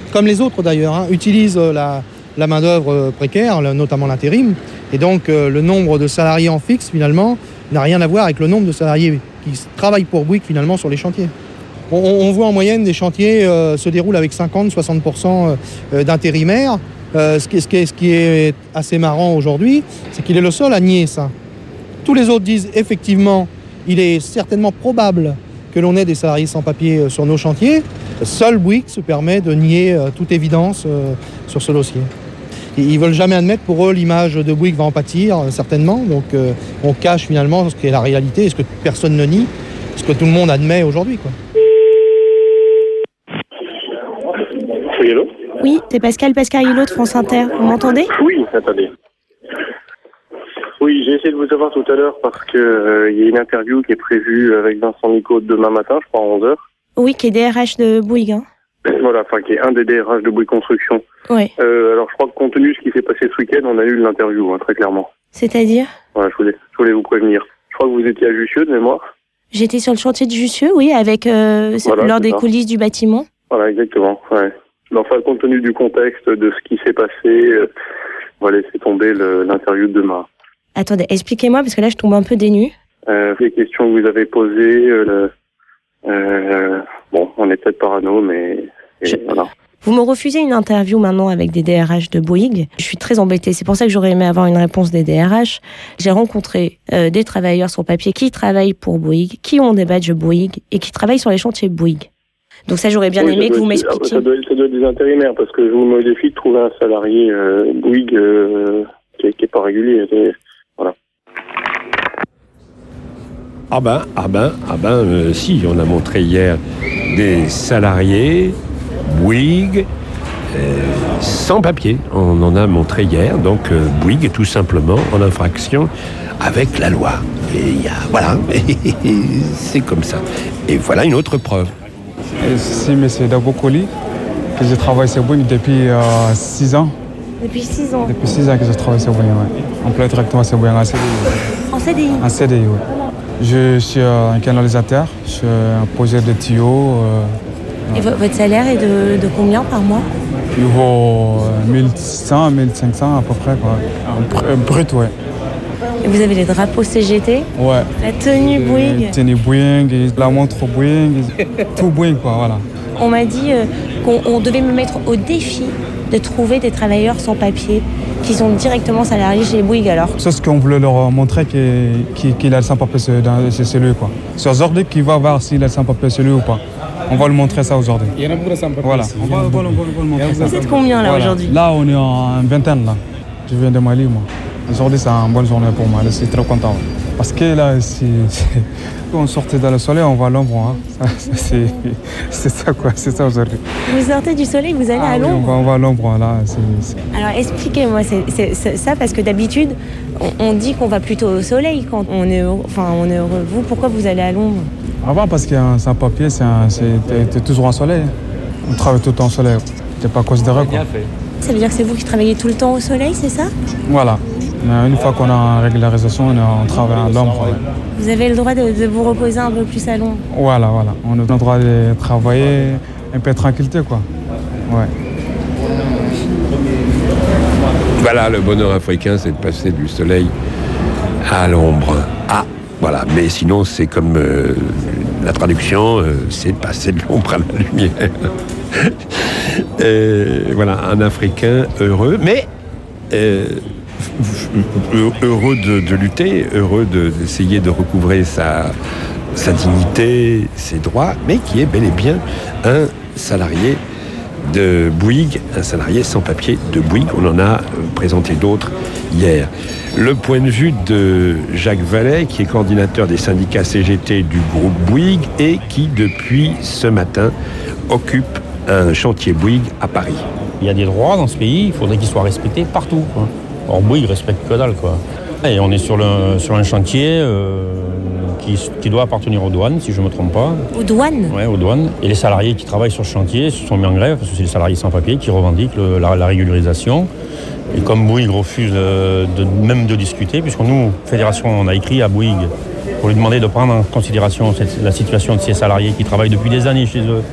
comme les autres d'ailleurs, hein, utilisent la, la main-d'œuvre précaire, notamment l'intérim. Et donc euh, le nombre de salariés en fixe, finalement, n'a rien à voir avec le nombre de salariés qui travaillent pour Bouygues, finalement, sur les chantiers. On, on voit en moyenne des chantiers euh, se déroulent avec cinquante à soixante pour cent d'intérimaires. Euh, ce, qui, ce, qui est, ce qui est assez marrant aujourd'hui, c'est qu'il est le seul à nier ça. Tous les autres disent effectivement, il est certainement probable que l'on ait des salariés sans papier sur nos chantiers. Seul Bouygues se permet de nier euh, toute évidence euh, sur ce dossier. Et ils ne veulent jamais admettre, pour eux, l'image de Bouygues va en pâtir, euh, certainement. Donc euh, on cache finalement ce qui est la réalité, et ce que personne ne nie, ce que tout le monde admet aujourd'hui, quoi. Oui, allô ? Oui, c'est Pascal Pascarillo de France Inter. Vous m'entendez ? Oui, attendez. Oui, j'ai essayé de vous avoir tout à l'heure parce qu'il euh, y a une interview qui est prévue avec Vincent Nicot demain matin, je crois, à onze heures. Oui, qui est D R H de Bouygues. Hein. Voilà, enfin, qui est un des D R H de Bouygues Construction. Oui. Euh, alors, je crois que compte tenu de ce qui s'est passé ce week-end, on annule l'interview, hein, très clairement. C'est-à-dire ? Voilà, je voulais, je voulais vous prévenir. Je crois que vous étiez à Jussieu, de mémoire. J'étais sur le chantier de Jussieu, oui, avec euh, voilà, lors des ça. coulisses du bâtiment. Voilà, exactement, ouais. Mais enfin, compte tenu du contexte, de ce qui s'est passé, euh, on va laisser tomber le, l'interview de demain. Attendez, expliquez-moi, parce que là, je tombe un peu dénue. Euh, les questions que vous avez posées, euh, euh, bon, on est peut-être parano, mais et je... voilà. Vous me refusez une interview maintenant avec des D R H de Bouygues. Je suis très embêtée. C'est pour ça que j'aurais aimé avoir une réponse des D R H. J'ai rencontré euh, des travailleurs sur papier qui travaillent pour Bouygues, qui ont des badges Bouygues et qui travaillent sur les chantiers Bouygues. Donc ça, j'aurais bien oui, aimé que vous être, m'expliquiez. Ça doit, ça doit être des intérimaires, parce que je vous mets au défi de trouver un salarié euh, Bouygues euh, qui n'est pas régulier. Et, voilà. Ah ben, ah ben, ah ben, euh, si, on a montré hier des salariés Bouygues euh, sans papier. On en a montré hier, donc euh, Bouygues est tout simplement en infraction avec la loi. Et il y a, voilà, c'est comme ça. Et voilà une autre preuve. Si, mais c'est Dabo Koli, que je travaille sur Bouygues depuis six ans. Depuis six ans Depuis six ans que je travaille sur Bouygues, oui. On peut directement sur Bouygues en C D I. En C D I En C D I, oui. Je suis euh, un canalisateur, je suis un poseur de tuyaux. Euh, Et v- votre salaire est de, de combien par mois ? Il vaut euh, mille cent, mille cinq cents à peu près, quoi. Br- brut, ouais. Et vous avez les drapeaux C G T ? Ouais. La tenue Bouygues ? La tenue Bouygues, la montre Bouygues, tout Bouygues, quoi, voilà. On m'a dit euh, qu'on on devait me mettre au défi de trouver des travailleurs sans papier qui sont directement salariés chez Bouygues alors. C'est ce qu'on voulait leur montrer qu'il, qu'il, qu'il a le sans-papier chez lui, quoi. C'est aujourd'hui qu'il va voir s'il a le sans-papier chez lui ou pas. On va lui montrer ça aujourd'hui. Il y en a beaucoup de sans-papier. Voilà, on va, on va, on va, on va le montrer ça. Vous êtes combien là voilà. aujourd'hui ? Là, on est en vingtaine, là. Je viens de Mali, moi. Aujourd'hui, c'est une bonne journée pour moi. Je suis très content. Parce que là, c'est, c'est... on sortait dans le soleil, on va à l'ombre. Hein. C'est, c'est ça, quoi. C'est ça aujourd'hui. Vous sortez du soleil, vous allez ah, à l'ombre oui, on, va, on va à l'ombre, là. C'est, c'est... Alors, expliquez-moi c'est, c'est, c'est ça, parce que d'habitude, on, on dit qu'on va plutôt au soleil quand on est heureux. Enfin, on est heureux. Vous, pourquoi vous allez à l'ombre ? Avant, parce qu'un sans-papier, c'est, un, c'est t'es, t'es toujours en soleil. On travaille tout le temps au soleil. T'es pas considéré, quoi. Ça veut dire que c'est vous qui travaillez tout le temps au soleil, c'est ça ? Voilà. Mais une fois qu'on a une régularisation, on travaille à l'ombre. Ouais. Vous avez le droit de, de vous reposer un peu plus à l'ombre. Voilà, voilà. On a le droit de travailler un peu de tranquillité, quoi. Ouais. Voilà, le bonheur africain, c'est de passer du soleil à l'ombre. Ah, voilà. Mais sinon, c'est comme euh, la traduction, euh, c'est de passer de l'ombre à la lumière. Et voilà, un Africain heureux, mais euh, heureux de, de lutter, heureux de, d'essayer de recouvrer sa, sa dignité, ses droits, mais qui est bel et bien un salarié de Bouygues, un salarié sans papier de Bouygues. On en a présenté d'autres hier. Le point de vue de Jacques Vallet, qui est coordinateur des syndicats C G T du groupe Bouygues et qui, depuis ce matin, occupe un chantier Bouygues à Paris. Il y a des droits dans ce pays, il faudrait qu'ils soient respectés partout, quoi. Or Bouygues respecte que dalle, quoi. Et on est sur, le, sur un chantier euh, qui, qui doit appartenir aux douanes, si je ne me trompe pas. Aux douanes ? Oui, aux douanes. Et les salariés qui travaillent sur ce chantier se sont mis en grève, parce que c'est les salariés sans papier qui revendiquent le, la, la régularisation. Et comme Bouygues refuse euh, de, même de discuter, puisque nous, Fédération, on a écrit à Bouygues pour lui demander de prendre en considération cette, la situation de ces salariés qui travaillent depuis des années chez eux,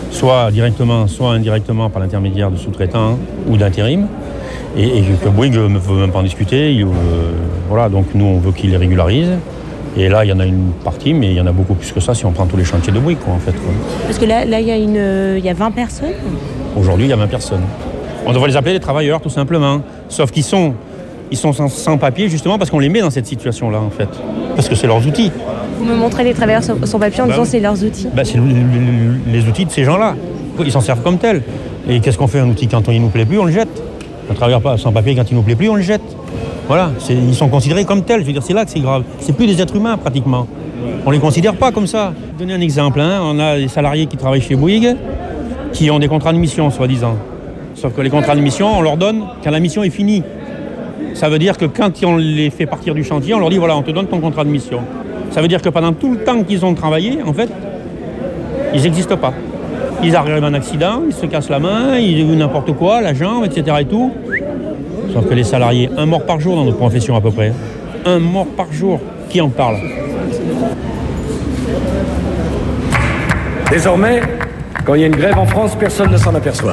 soit directement, soit indirectement par l'intermédiaire de sous-traitants ou d'intérim, et, et que Bouygues ne veut même pas en discuter. Il, euh, voilà, donc nous, on veut qu'il les régularise. Et là, il y en a une partie, mais il y en a beaucoup plus que ça si on prend tous les chantiers de Bouygues, quoi, en fait. Quoi. Parce que là, là, il y a une, il y a vingt personnes. Aujourd'hui, il y a vingt personnes. On devrait les appeler les travailleurs, tout simplement. Sauf qu'ils sont, ils sont sans, sans papier, justement, parce qu'on les met dans cette situation-là, en fait. Parce que c'est leurs outils. Vous me montrez les travailleurs sans, sans papier en bah, disant c'est leurs outils. Bah, c'est le, le, les outils de ces gens-là. Ils s'en servent comme tels. Et qu'est-ce qu'on fait, un outil, quand il ne nous plaît plus, on le jette. Un travailleur sans papier, quand il ne nous plaît plus, on le jette. Voilà, c'est, ils sont considérés comme tels. Je veux dire, c'est là que c'est grave. C'est plus des êtres humains, pratiquement. On ne les considère pas comme ça. Je vais donner un exemple. Hein. On a des salariés qui travaillent chez Bouygues, qui ont des contrats de mission, soi-disant. Sauf que les contrats de mission, on leur donne quand la mission est finie. Ça veut dire que quand on les fait partir du chantier, on leur dit, voilà, on te donne ton contrat de mission. Ça veut dire que pendant tout le temps qu'ils ont travaillé, en fait, ils n'existent pas. Ils arrivent à un accident, ils se cassent la main, ils ou n'importe quoi, la jambe, et cetera et tout. Sauf que les salariés, un mort par jour dans notre profession à peu près. Un mort par jour. Qui en parle? Désormais, quand il y a une grève en France, personne ne s'en aperçoit.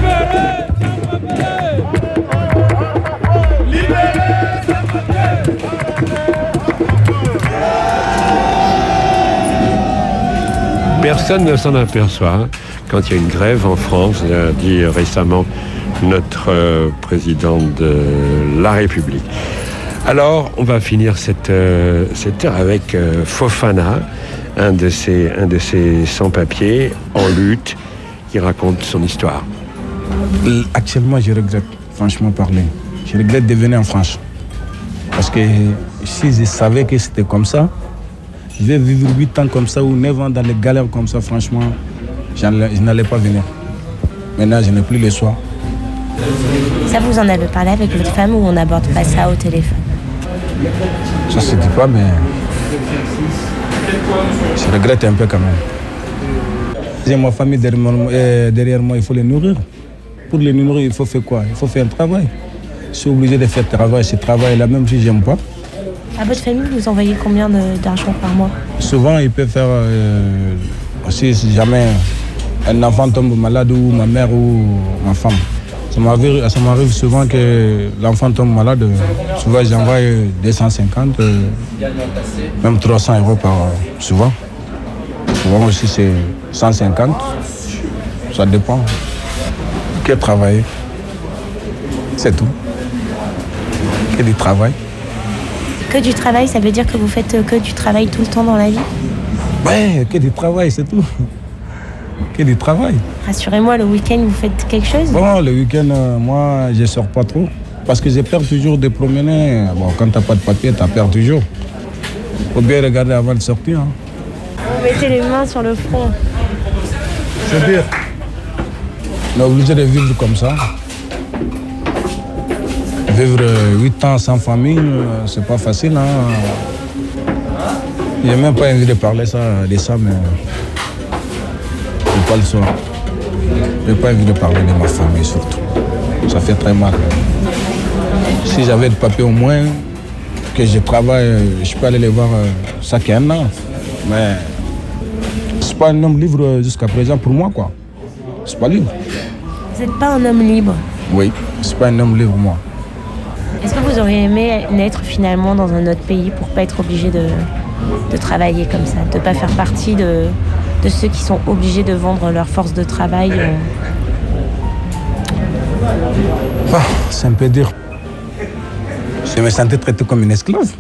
Personne ne s'en aperçoit hein, quand il y a une grève en France, a dit récemment notre euh, président de la République. Alors, on va finir cette, euh, cette heure avec euh, Fofana, un de ces, un de ces sans-papiers en lutte, qui raconte son histoire. Actuellement, je regrette, franchement parler. Je regrette de venir en France. Parce que si je savais que c'était comme ça, je vais vivre huit ans comme ça ou neuf ans dans les galères comme ça, franchement, je n'allais pas venir. Maintenant, je n'ai plus le choix. Ça, vous en avez parlé avec votre femme ou on n'aborde pas ça au téléphone? Ça se dit pas, mais je regrette un peu quand même. J'ai ma famille derrière moi, euh, derrière moi, il faut les nourrir. Pour les nourrir, il faut faire quoi? Il faut faire un travail. Je suis obligé de faire travail, ce travail-là, même si je n'aime pas. À votre famille, vous envoyez combien de, d'argent par mois? Souvent, il peut faire euh, aussi, si jamais un enfant tombe malade ou ma mère ou ma femme. Ça m'arrive, ça m'arrive souvent que l'enfant tombe malade. Souvent, j'envoie deux cent cinquante, euh, même trois cents euros par souvent. Souvent aussi, c'est cent cinquante. Ça dépend. Que travailler. C'est tout. Que du travail. Que du travail, ça veut dire que vous faites que du travail tout le temps dans la vie? Ouais, que du travail, c'est tout. Que du travail. Rassurez-moi, le week-end, vous faites quelque chose? Bon, le week-end, euh, moi, je ne sors pas trop. Parce que j'ai peur toujours de promener. Bon, quand tu n'as pas de papier, tu as peur toujours. Il faut bien regarder avant de sortir. Hein. Vous mettez les mains sur le front. C'est pire. On est obligé de vivre comme ça. Vivre huit ans sans famille, c'est pas facile. Hein. J'ai même pas envie de parler ça, de ça, mais j'ai pas le choix. J'ai pas envie de parler de ma famille surtout. Ça fait très mal. Si j'avais de papier au moins, que je travaille, je peux aller les voir chaque un an. Mais c'est pas un homme libre jusqu'à présent pour moi, quoi. C'est pas libre. Vous n'êtes pas un homme libre? Oui, c'est pas un homme libre, moi. Est-ce que vous auriez aimé naître finalement dans un autre pays pour pas être obligé de, de travailler comme ça, de pas faire partie de, de ceux qui sont obligés de vendre leur force de travail euh... ah, c'est un peu dur. Je me sentais traité comme une esclave.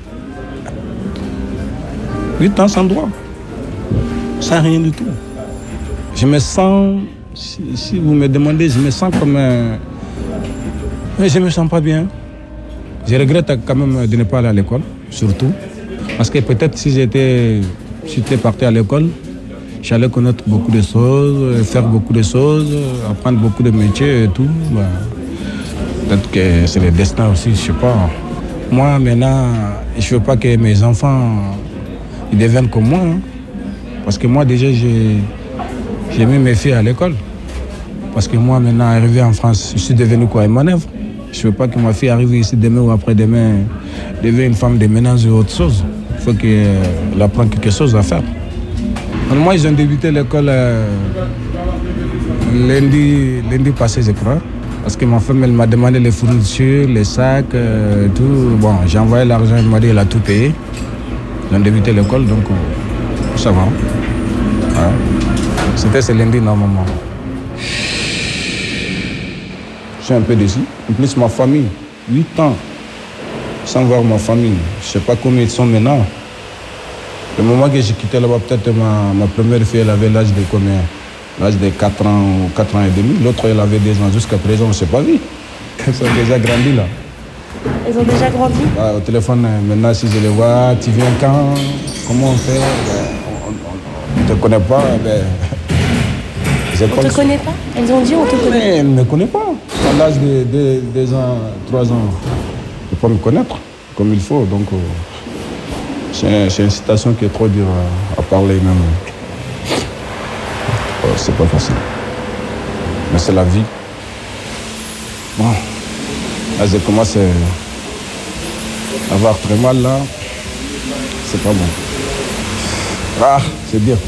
Huit ans sans droit. Sans rien du tout. Je me sens, si, si vous me demandez, je me sens comme un... Mais je ne me sens pas bien. Je regrette quand même de ne pas aller à l'école, surtout. Parce que peut-être si j'étais, si j'étais parti à l'école, j'allais connaître beaucoup de choses, faire beaucoup de choses, apprendre beaucoup de métiers et tout. Ben, peut-être que c'est le destin aussi, je ne sais pas. Moi, maintenant, je ne veux pas que mes enfants ils deviennent comme moi. Hein. Parce que moi, déjà, j'ai, j'ai mis mes filles à l'école. Parce que moi, maintenant, arrivé en France, je suis devenu quoi, une manœuvre. Je ne veux pas que ma fille arrive ici demain ou après-demain, devienne une femme de ménage ou autre chose. Il faut qu'elle apprenne quelque chose à faire. Alors moi, ils ont débuté l'école euh, lundi, lundi passé, je crois. Parce que ma femme, elle m'a demandé les fournitures, les sacs, euh, tout. Bon, j'ai envoyé l'argent, elle m'a dit qu'elle a tout payé. Ils ont débuté l'école, donc euh, ça va. Voilà. C'était ce lundi, normalement. Je suis un peu déçu. En plus, ma famille, huit ans, sans voir ma famille. Je ne sais pas combien ils sont maintenant. Le moment que j'ai quitté là-bas, peut-être ma, ma première fille, elle avait l'âge de combien? L'âge de quatre ans ou quatre ans et demi. L'autre, elle avait deux ans. Jusqu'à présent, on ne s'est pas vu. Ils sont déjà grandis là. Ils ont déjà grandi? Ouais, au téléphone, maintenant, si je les vois, tu viens quand? Comment on fait? Ben, on ne te connaît pas. Ben, on ne te connaît pas? Elles ont dit on te connaît. Mais elles ne me connaissent pas. À l'âge de deux ans, trois ans, il faut me connaître comme il faut. Donc, euh, c'est une citation qui est trop dure à, à parler même. Euh, c'est pas facile. Mais c'est la vie. Bon. Là, je commence à avoir très mal, là. C'est pas bon. Ah, c'est bien.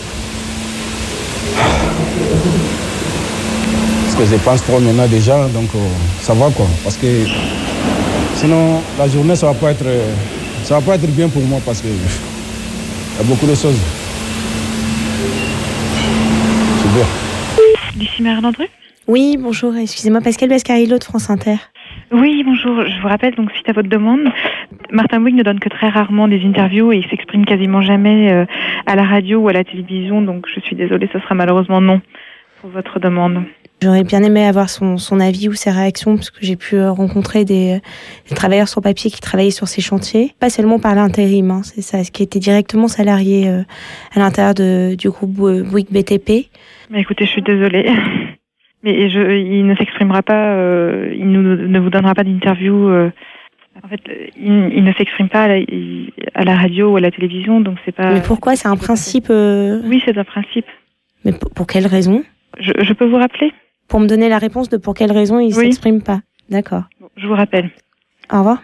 Parce que je pense trop maintenant déjà, donc euh, ça va quoi. Parce que sinon, la journée, ça va pas être, ça va pas être bien pour moi parce qu'il y a beaucoup de choses. C'est bien. Lucie Marie-Landru ? Oui, bonjour, excusez-moi, Pascal Bascarillo de France Inter. Oui, bonjour, je vous rappelle, donc suite à votre demande, Martin Bouygues ne donne que très rarement des interviews et il s'exprime quasiment jamais euh, à la radio ou à la télévision, donc je suis désolée, ce sera malheureusement non pour votre demande. J'aurais bien aimé avoir son, son avis ou ses réactions parce que j'ai pu rencontrer des, des travailleurs sur papier qui travaillaient sur ces chantiers, pas seulement par l'intérim, hein, c'est ça, ce qui était directement salarié euh, à l'intérieur de, du groupe Bouygues B T P. Mais écoutez, je suis désolée. Mais je, il ne s'exprimera pas, euh, il nous, ne vous donnera pas d'interview. Euh, en fait, il, il ne s'exprime pas à la, à la radio ou à la télévision, donc c'est pas. Mais pourquoi? C'est un principe. Euh... Oui, c'est un principe. Mais pour, pour quelle raison? je, je peux vous rappeler? Pour me donner la réponse de pour quelle raison il ne oui. s'exprime pas. D'accord. Bon, je vous rappelle. Au revoir.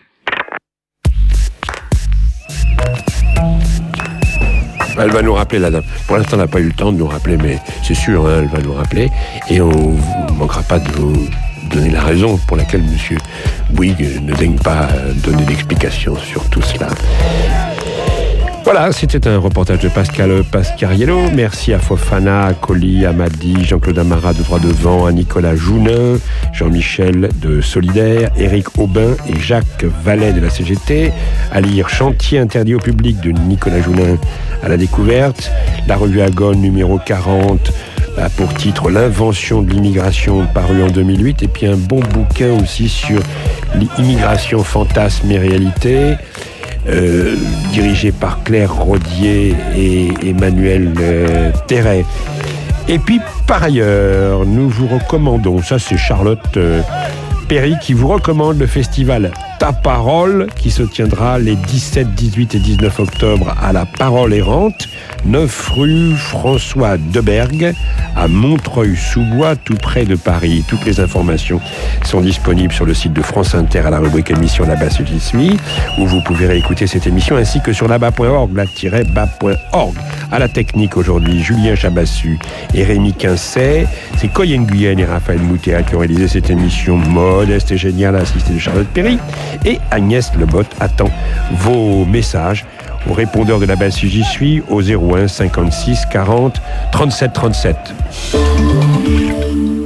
Elle va nous rappeler, la dame. Pour l'instant, on n'a pas eu le temps de nous rappeler, mais c'est sûr, hein, elle va nous rappeler. Et on ne manquera pas de vous donner la raison pour laquelle M. Bouygues ne daigne pas donner d'explications sur tout cela. Voilà, c'était un reportage de Pascal Pascariello. Merci à Fofana, à Colli, à Madi, Jean-Claude Amara de Droit Devant, à Nicolas Jounin, Jean-Michel de Solidaire, Éric Aubin et Jacques Vallet de la C G T. À lire Chantier interdit au public de Nicolas Jounin à la découverte. La revue Agone numéro quarante, a pour titre L'invention de l'immigration, paru en deux mille huit. Et puis un bon bouquin aussi sur l'immigration, fantasme et réalité. Euh, dirigé par Claire Rodier et Emmanuel euh, Terret. Et puis, par ailleurs, nous vous recommandons, ça c'est Charlotte euh, Perry qui vous recommande le festival Ta Parole qui se tiendra les dix-sept, dix-huit et dix-neuf octobre à la Parole Errante, neuf rue François Debergue, à Montreuil-sous-Bois, tout près de Paris. Toutes les informations sont disponibles sur le site de France Inter à la rubrique émission Là-bas si j'y suis, où vous pouvez réécouter cette émission, ainsi que sur là-bas point org, là-bas point org. À la technique aujourd'hui, Julien Chabassu et Rémi Quincet. C'est Coyen Guyenne et Raphaël Moutéa qui ont réalisé cette émission modeste et géniale, assistée de Charlotte Perry. Et Agnès Lebotte attend vos messages au répondeur de Là-bas si j'y suis au zéro un cinquante-six quarante trente-sept trente-sept.